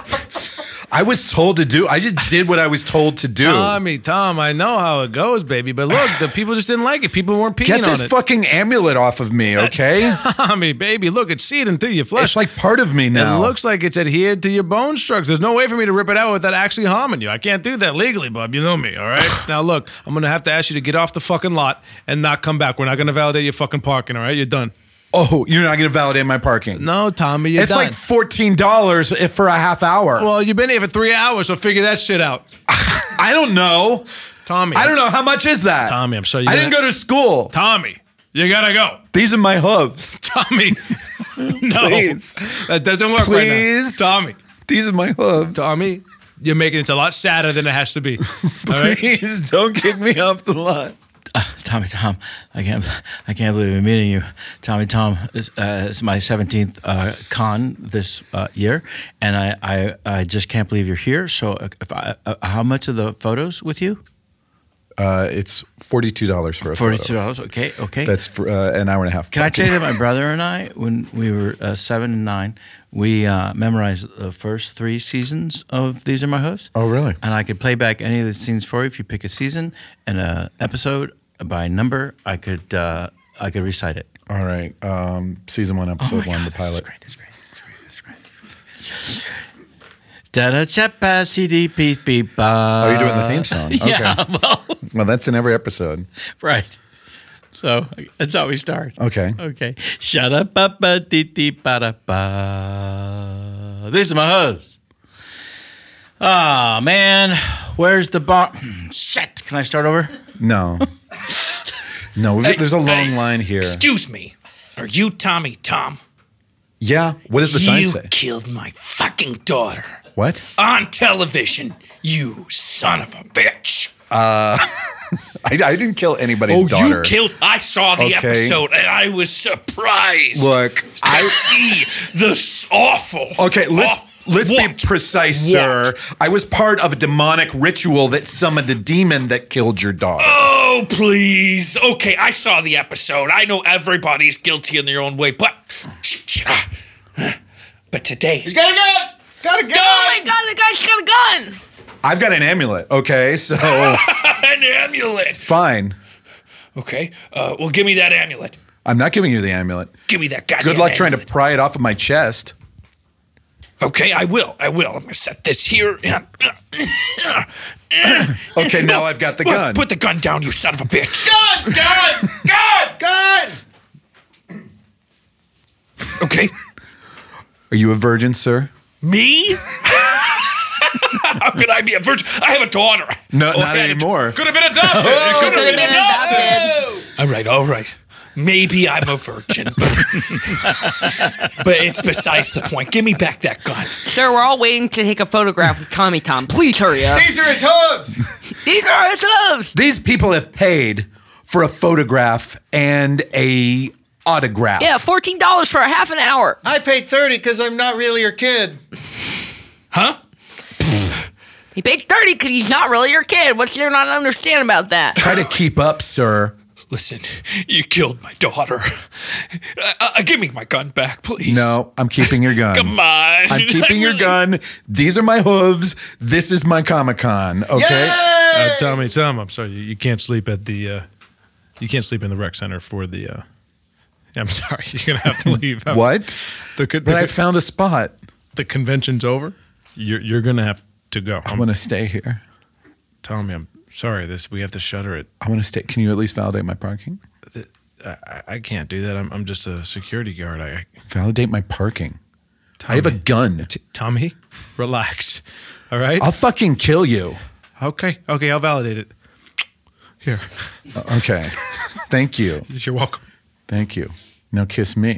[SPEAKER 5] I was told to do. I just did what I was told to do.
[SPEAKER 2] Tommy, Tom, I know how it goes, baby. But look, the people just didn't like it. People weren't peeing
[SPEAKER 5] Get
[SPEAKER 2] on
[SPEAKER 5] this
[SPEAKER 2] it.
[SPEAKER 5] fucking amulet off of me, okay?
[SPEAKER 2] Tommy, baby, look, it's seeding through your flesh.
[SPEAKER 5] It's like part of me now.
[SPEAKER 2] It looks like it's adhered to your bone structures. There's no way for me to rip it out without actually harming you. I can't do that legally, bub. You know me, all right? Now, look, I'm going to have to ask you to get off the fucking lot and not come back. We're not going to validate your fucking parking, all right? You're done.
[SPEAKER 5] Oh, you're not going to validate my parking?
[SPEAKER 2] No, Tommy, you're
[SPEAKER 5] It's
[SPEAKER 2] done.
[SPEAKER 5] like fourteen dollars if for a half hour.
[SPEAKER 2] Well, you've been here for three hours, so figure that shit out.
[SPEAKER 5] I don't know.
[SPEAKER 2] Tommy.
[SPEAKER 5] I don't know. How much is that?
[SPEAKER 2] Tommy, I'm sorry.
[SPEAKER 5] I didn't go to school.
[SPEAKER 2] Tommy, you got to go.
[SPEAKER 5] These are my hooves.
[SPEAKER 2] Tommy, no.
[SPEAKER 5] Please.
[SPEAKER 2] That doesn't work
[SPEAKER 5] Please.
[SPEAKER 2] right now. Tommy,
[SPEAKER 5] These are my hooves.
[SPEAKER 2] Tommy, you're making it a lot sadder than it has to be. All right?
[SPEAKER 5] Please don't kick me off the lot.
[SPEAKER 1] Uh, Tommy, Tom, I can't, I can't believe I'm meeting you. Tommy, Tom, it's, uh, it's my seventeenth uh, con this uh, year, and I, I, I just can't believe you're here. So, uh, if I, uh, how much are the photos with you?
[SPEAKER 5] Uh, it's forty-two dollars for a
[SPEAKER 1] Forty-two
[SPEAKER 5] photo.
[SPEAKER 1] dollars. Okay, okay.
[SPEAKER 5] That's for uh, an hour and a half.
[SPEAKER 1] Can I tell you that my brother and I, when we were uh, seven and nine, we uh, memorized the first three seasons of These Are My Hooves.
[SPEAKER 5] Oh, really?
[SPEAKER 1] And I could play back any of the scenes for you if you pick a season and an episode by number. I could uh, I could recite it.
[SPEAKER 5] All right. Um, season one, episode
[SPEAKER 1] Oh my
[SPEAKER 5] one,
[SPEAKER 1] God,
[SPEAKER 5] the pilot.
[SPEAKER 1] That's great. That's great. That's great. That's great. Da da chapa C D beep beep ba.
[SPEAKER 5] Oh, you're doing the theme song. Okay.
[SPEAKER 1] Yeah, well,
[SPEAKER 5] Well, that's in every episode.
[SPEAKER 1] right. So that's how we start.
[SPEAKER 5] Okay.
[SPEAKER 1] Okay. Shut up, ba ba dee dee ba da ba. These are my hooves. Ah, man. Where's the bar? Shit. Can I start over?
[SPEAKER 5] No. No, we've- there's a long line here.
[SPEAKER 4] Excuse me. Are you Tommy Tom?
[SPEAKER 5] Yeah. What does the sign
[SPEAKER 4] you
[SPEAKER 5] say?
[SPEAKER 4] killed my fucking daughter
[SPEAKER 5] What?
[SPEAKER 4] on television. You son of a bitch.
[SPEAKER 5] I, I didn't kill anybody's
[SPEAKER 4] Oh,
[SPEAKER 5] daughter.
[SPEAKER 4] you killed. I saw the
[SPEAKER 5] Okay.
[SPEAKER 4] episode and I was surprised.
[SPEAKER 5] Look,
[SPEAKER 4] to
[SPEAKER 5] I-
[SPEAKER 4] see this awful.
[SPEAKER 5] Okay, let's
[SPEAKER 4] awful-
[SPEAKER 5] Let's
[SPEAKER 4] What?
[SPEAKER 5] be precise,
[SPEAKER 4] What?
[SPEAKER 5] sir. I was part of a demonic ritual that summoned a demon that killed your daughter.
[SPEAKER 4] Oh, please. Okay, I saw the episode. I know everybody's guilty in their own way, but but today,
[SPEAKER 5] He's got a gun! He's got a gun!
[SPEAKER 3] Oh my god, the guy's got a gun!
[SPEAKER 5] I've got an amulet, okay? So,
[SPEAKER 4] an amulet.
[SPEAKER 5] fine.
[SPEAKER 4] Okay, uh, well, give me that amulet.
[SPEAKER 5] I'm not giving you the amulet.
[SPEAKER 4] Give me that goddamn
[SPEAKER 5] Good luck trying to
[SPEAKER 4] amulet.
[SPEAKER 5] pry it off of my chest.
[SPEAKER 4] Okay, I will. I will. I'm gonna set this here.
[SPEAKER 5] Okay, now I've got the
[SPEAKER 4] Put-
[SPEAKER 5] gun.
[SPEAKER 4] Put the gun down, you son of a bitch.
[SPEAKER 5] gun! Gun! Gun! Gun!
[SPEAKER 4] Okay,
[SPEAKER 5] Are you a virgin, sir?
[SPEAKER 4] me? How could I be a virgin? I have a daughter.
[SPEAKER 5] No,
[SPEAKER 4] Oh,
[SPEAKER 5] not
[SPEAKER 4] I had a-
[SPEAKER 5] anymore.
[SPEAKER 2] Could have been adopted. It
[SPEAKER 3] Could
[SPEAKER 2] could
[SPEAKER 3] have
[SPEAKER 2] have
[SPEAKER 3] been adopted.
[SPEAKER 4] All right, all right. Maybe I'm a virgin, but, but it's besides the point. Give me back that gun.
[SPEAKER 3] Sir, we're all waiting to take a photograph with Tommy Tom. Please hurry up.
[SPEAKER 5] These are his hooves!
[SPEAKER 3] These are his hooves.
[SPEAKER 5] These people have paid for a photograph and a autograph.
[SPEAKER 3] Yeah, fourteen dollars for a half an hour.
[SPEAKER 5] I paid thirty because I'm not really your kid.
[SPEAKER 4] Huh?
[SPEAKER 3] He paid thirty because he's not really your kid. What's there not to understand about that?
[SPEAKER 5] Try to keep up, sir.
[SPEAKER 4] Listen, you killed my daughter. Uh, uh, give me my gun back, please.
[SPEAKER 5] No, I'm keeping your gun.
[SPEAKER 4] Come on.
[SPEAKER 5] I'm keeping
[SPEAKER 4] I
[SPEAKER 5] your
[SPEAKER 4] really-
[SPEAKER 5] gun. These are my hooves. This is my Comic-Con, okay?
[SPEAKER 8] Uh, Tommy, Tom, I'm sorry, you, you can't sleep at the, uh, you can't sleep in the rec center for the. Uh, I'm sorry, you're gonna have to leave.
[SPEAKER 5] What?
[SPEAKER 8] The, the,
[SPEAKER 5] But I found a spot.
[SPEAKER 8] the convention's over. You're you're gonna have to go.
[SPEAKER 5] I
[SPEAKER 8] I'm
[SPEAKER 5] want to stay here.
[SPEAKER 8] Tommy, I'm sorry. This we have to shutter it.
[SPEAKER 5] I want to stay. Can you at least validate my parking?
[SPEAKER 8] I, I can't do that. I'm I'm just a security guard. I, I
[SPEAKER 5] Validate my parking. I have a gun.
[SPEAKER 8] Tommy, relax. All right.
[SPEAKER 5] I'll fucking kill you.
[SPEAKER 8] okay. Okay. I'll validate it. Here.
[SPEAKER 5] Uh, Okay. Thank you.
[SPEAKER 8] You're welcome.
[SPEAKER 5] Thank you. Now kiss me.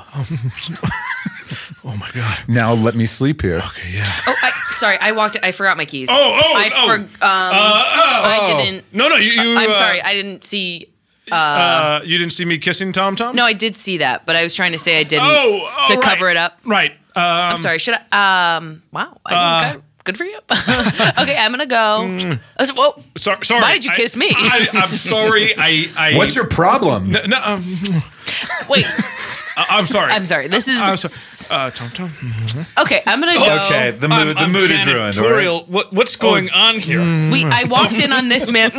[SPEAKER 8] Oh my god.
[SPEAKER 5] Now let me sleep here.
[SPEAKER 8] Okay. Yeah.
[SPEAKER 3] Oh, I, sorry, I walked. I forgot my keys.
[SPEAKER 2] Oh, oh,
[SPEAKER 3] I
[SPEAKER 2] oh.
[SPEAKER 3] For, um, I didn't.
[SPEAKER 2] No, no, you. you
[SPEAKER 3] I'm
[SPEAKER 2] uh,
[SPEAKER 3] sorry, I didn't see.
[SPEAKER 2] Uh, you didn't see me kissing Tom Tom?
[SPEAKER 3] No, I did see that, but I was trying to say I didn't
[SPEAKER 2] Oh, oh,
[SPEAKER 3] to
[SPEAKER 2] right.
[SPEAKER 3] cover it up.
[SPEAKER 2] Right. Um,
[SPEAKER 3] I'm sorry. Should I? Um. Wow. I
[SPEAKER 2] Uh,
[SPEAKER 3] didn't, good for you. Okay, I'm gonna go. I was- Whoa.
[SPEAKER 2] so, sorry.
[SPEAKER 3] Why did you
[SPEAKER 2] I-
[SPEAKER 3] kiss me?
[SPEAKER 2] I, I'm sorry. I. I
[SPEAKER 5] What's your problem?
[SPEAKER 2] No, no, um,
[SPEAKER 3] Wait.
[SPEAKER 2] I- I'm sorry.
[SPEAKER 3] I'm sorry. This is.
[SPEAKER 2] I'm sorry. Uh, Tom Tom.
[SPEAKER 3] Okay, I'm gonna go.
[SPEAKER 5] Okay, the
[SPEAKER 4] I'm,
[SPEAKER 5] mood, the
[SPEAKER 4] I'm
[SPEAKER 5] mood is ruined. all right?
[SPEAKER 4] janitorial. What, what's going on here?
[SPEAKER 3] We. I walked in on this man.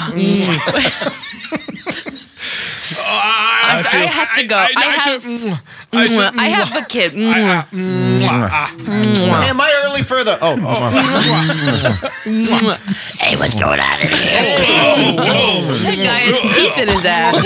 [SPEAKER 3] I'm sorry, I have to go. I,
[SPEAKER 2] I
[SPEAKER 3] have.
[SPEAKER 2] should- I should-
[SPEAKER 3] I have a kid.
[SPEAKER 5] Hey, am I early for the? Oh,
[SPEAKER 3] Hey, what's going on in here? That guy has teeth in his ass.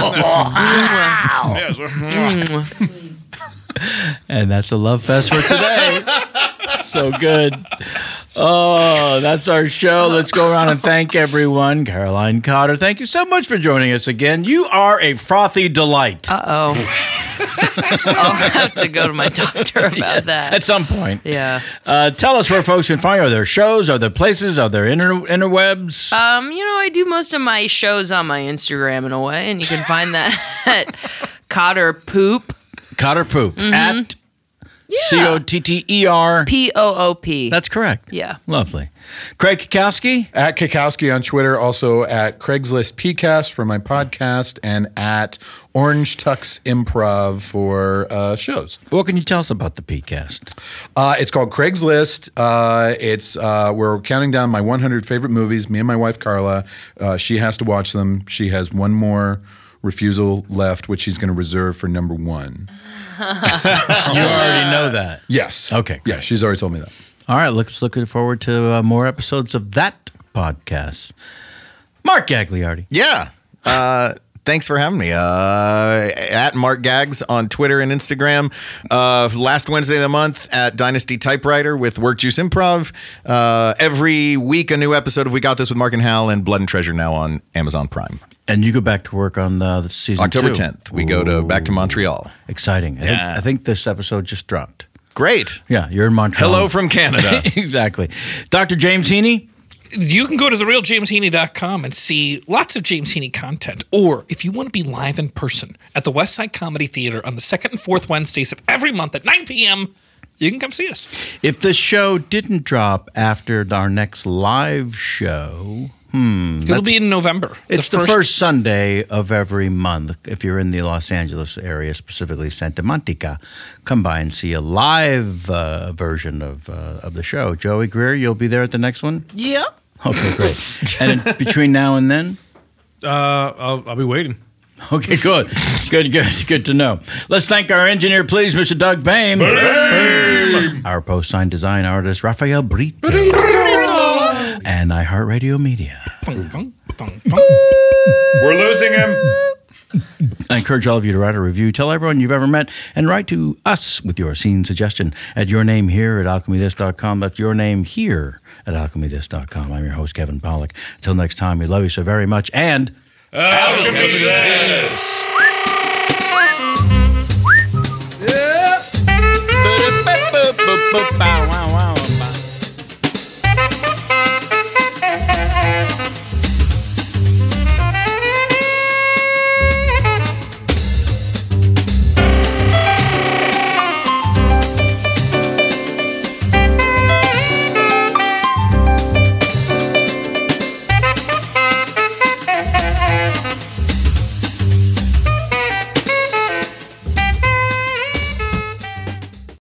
[SPEAKER 2] Yes.
[SPEAKER 1] And that's the Love Fest for today. So good. Oh, that's our show. Let's go around and thank everyone. Caroline Cotter, thank you so much for joining us again. You are a frothy delight.
[SPEAKER 3] Uh oh. I'll have to go to my doctor about that.
[SPEAKER 1] At some point.
[SPEAKER 3] Yeah.
[SPEAKER 1] Uh, tell us where folks can find you. Are there shows? Are there places? Are there inter- interwebs?
[SPEAKER 3] Um, you know, I do most of my shows on my Instagram in a way, and you can find that at Cotter Poop.
[SPEAKER 1] Cotter Poop.
[SPEAKER 3] Mm-hmm.
[SPEAKER 1] At C O T T E R.
[SPEAKER 3] P O O P.
[SPEAKER 1] That's correct.
[SPEAKER 3] Yeah.
[SPEAKER 1] Lovely. Craig Kikowski.
[SPEAKER 5] At Kikowski on Twitter, also at Craigslist P cast for my podcast, and at Orange Tux Improv for uh, shows.
[SPEAKER 1] What can you tell us about the P cast?
[SPEAKER 5] Uh, it's called Craigslist. Uh, it's uh, we're counting down my one hundred favorite movies. Me and my wife Carla. Uh, she has to watch them. She has one more refusal left, which she's going to reserve for number one.
[SPEAKER 1] You already know that.
[SPEAKER 5] Yes.
[SPEAKER 1] Okay,
[SPEAKER 5] Yeah, she's already told me that.
[SPEAKER 1] All right, looks looking forward to uh, more episodes of that podcast. Mark Gagliardi.
[SPEAKER 9] Yeah. Uh, thanks for having me. Uh, at Mark Gags on Twitter and Instagram. Uh, last Wednesday of the month at Dynasty Typewriter with Work Juice Improv. Uh, every week, a new episode of We Got This with Mark and Hal, and Blood and Treasure now on Amazon Prime.
[SPEAKER 1] And you go back to work on uh, the season
[SPEAKER 9] October
[SPEAKER 1] two.
[SPEAKER 9] tenth, we go to back to Montreal.
[SPEAKER 1] Exciting. I,
[SPEAKER 9] Yeah.
[SPEAKER 1] think, I think this episode just dropped.
[SPEAKER 9] Great.
[SPEAKER 1] Yeah, you're in Montreal.
[SPEAKER 9] Hello from Canada.
[SPEAKER 1] Exactly. Doctor James Heaney.
[SPEAKER 4] You can go to the real james heaney dot com and see lots of James Heaney content. Or if you want to be live in person at the West Side Comedy Theater on the second and fourth Wednesdays of every month at nine p.m., you can come see us.
[SPEAKER 1] If the show didn't drop after our next live show, hmm,
[SPEAKER 4] It'll be in November.
[SPEAKER 1] It's the first, the first Sunday of every month. If you're in the Los Angeles area, specifically Santa Monica, come by and see a live uh, version of uh, of the show. Joey Greer, you'll be there at the next one?
[SPEAKER 9] Yep.
[SPEAKER 1] Okay, great. And in between now and then?
[SPEAKER 2] Uh, I'll, I'll be waiting.
[SPEAKER 1] Okay, good. Good, good, good to know. Let's thank our engineer, please, Mister Doug Boehm. Boehm. Our post-sign design artist, Rafael Brito. And iHeartRadio Media.
[SPEAKER 6] We're losing him.
[SPEAKER 1] I encourage all of you to write a review. Tell everyone you've ever met and write to us with your scene suggestion at your name here at alchemy this dot com. That's your name here at alchemy this dot com. I'm your host, Kevin Pollak. Until next time, we love you so very much and...
[SPEAKER 7] Alchemy This!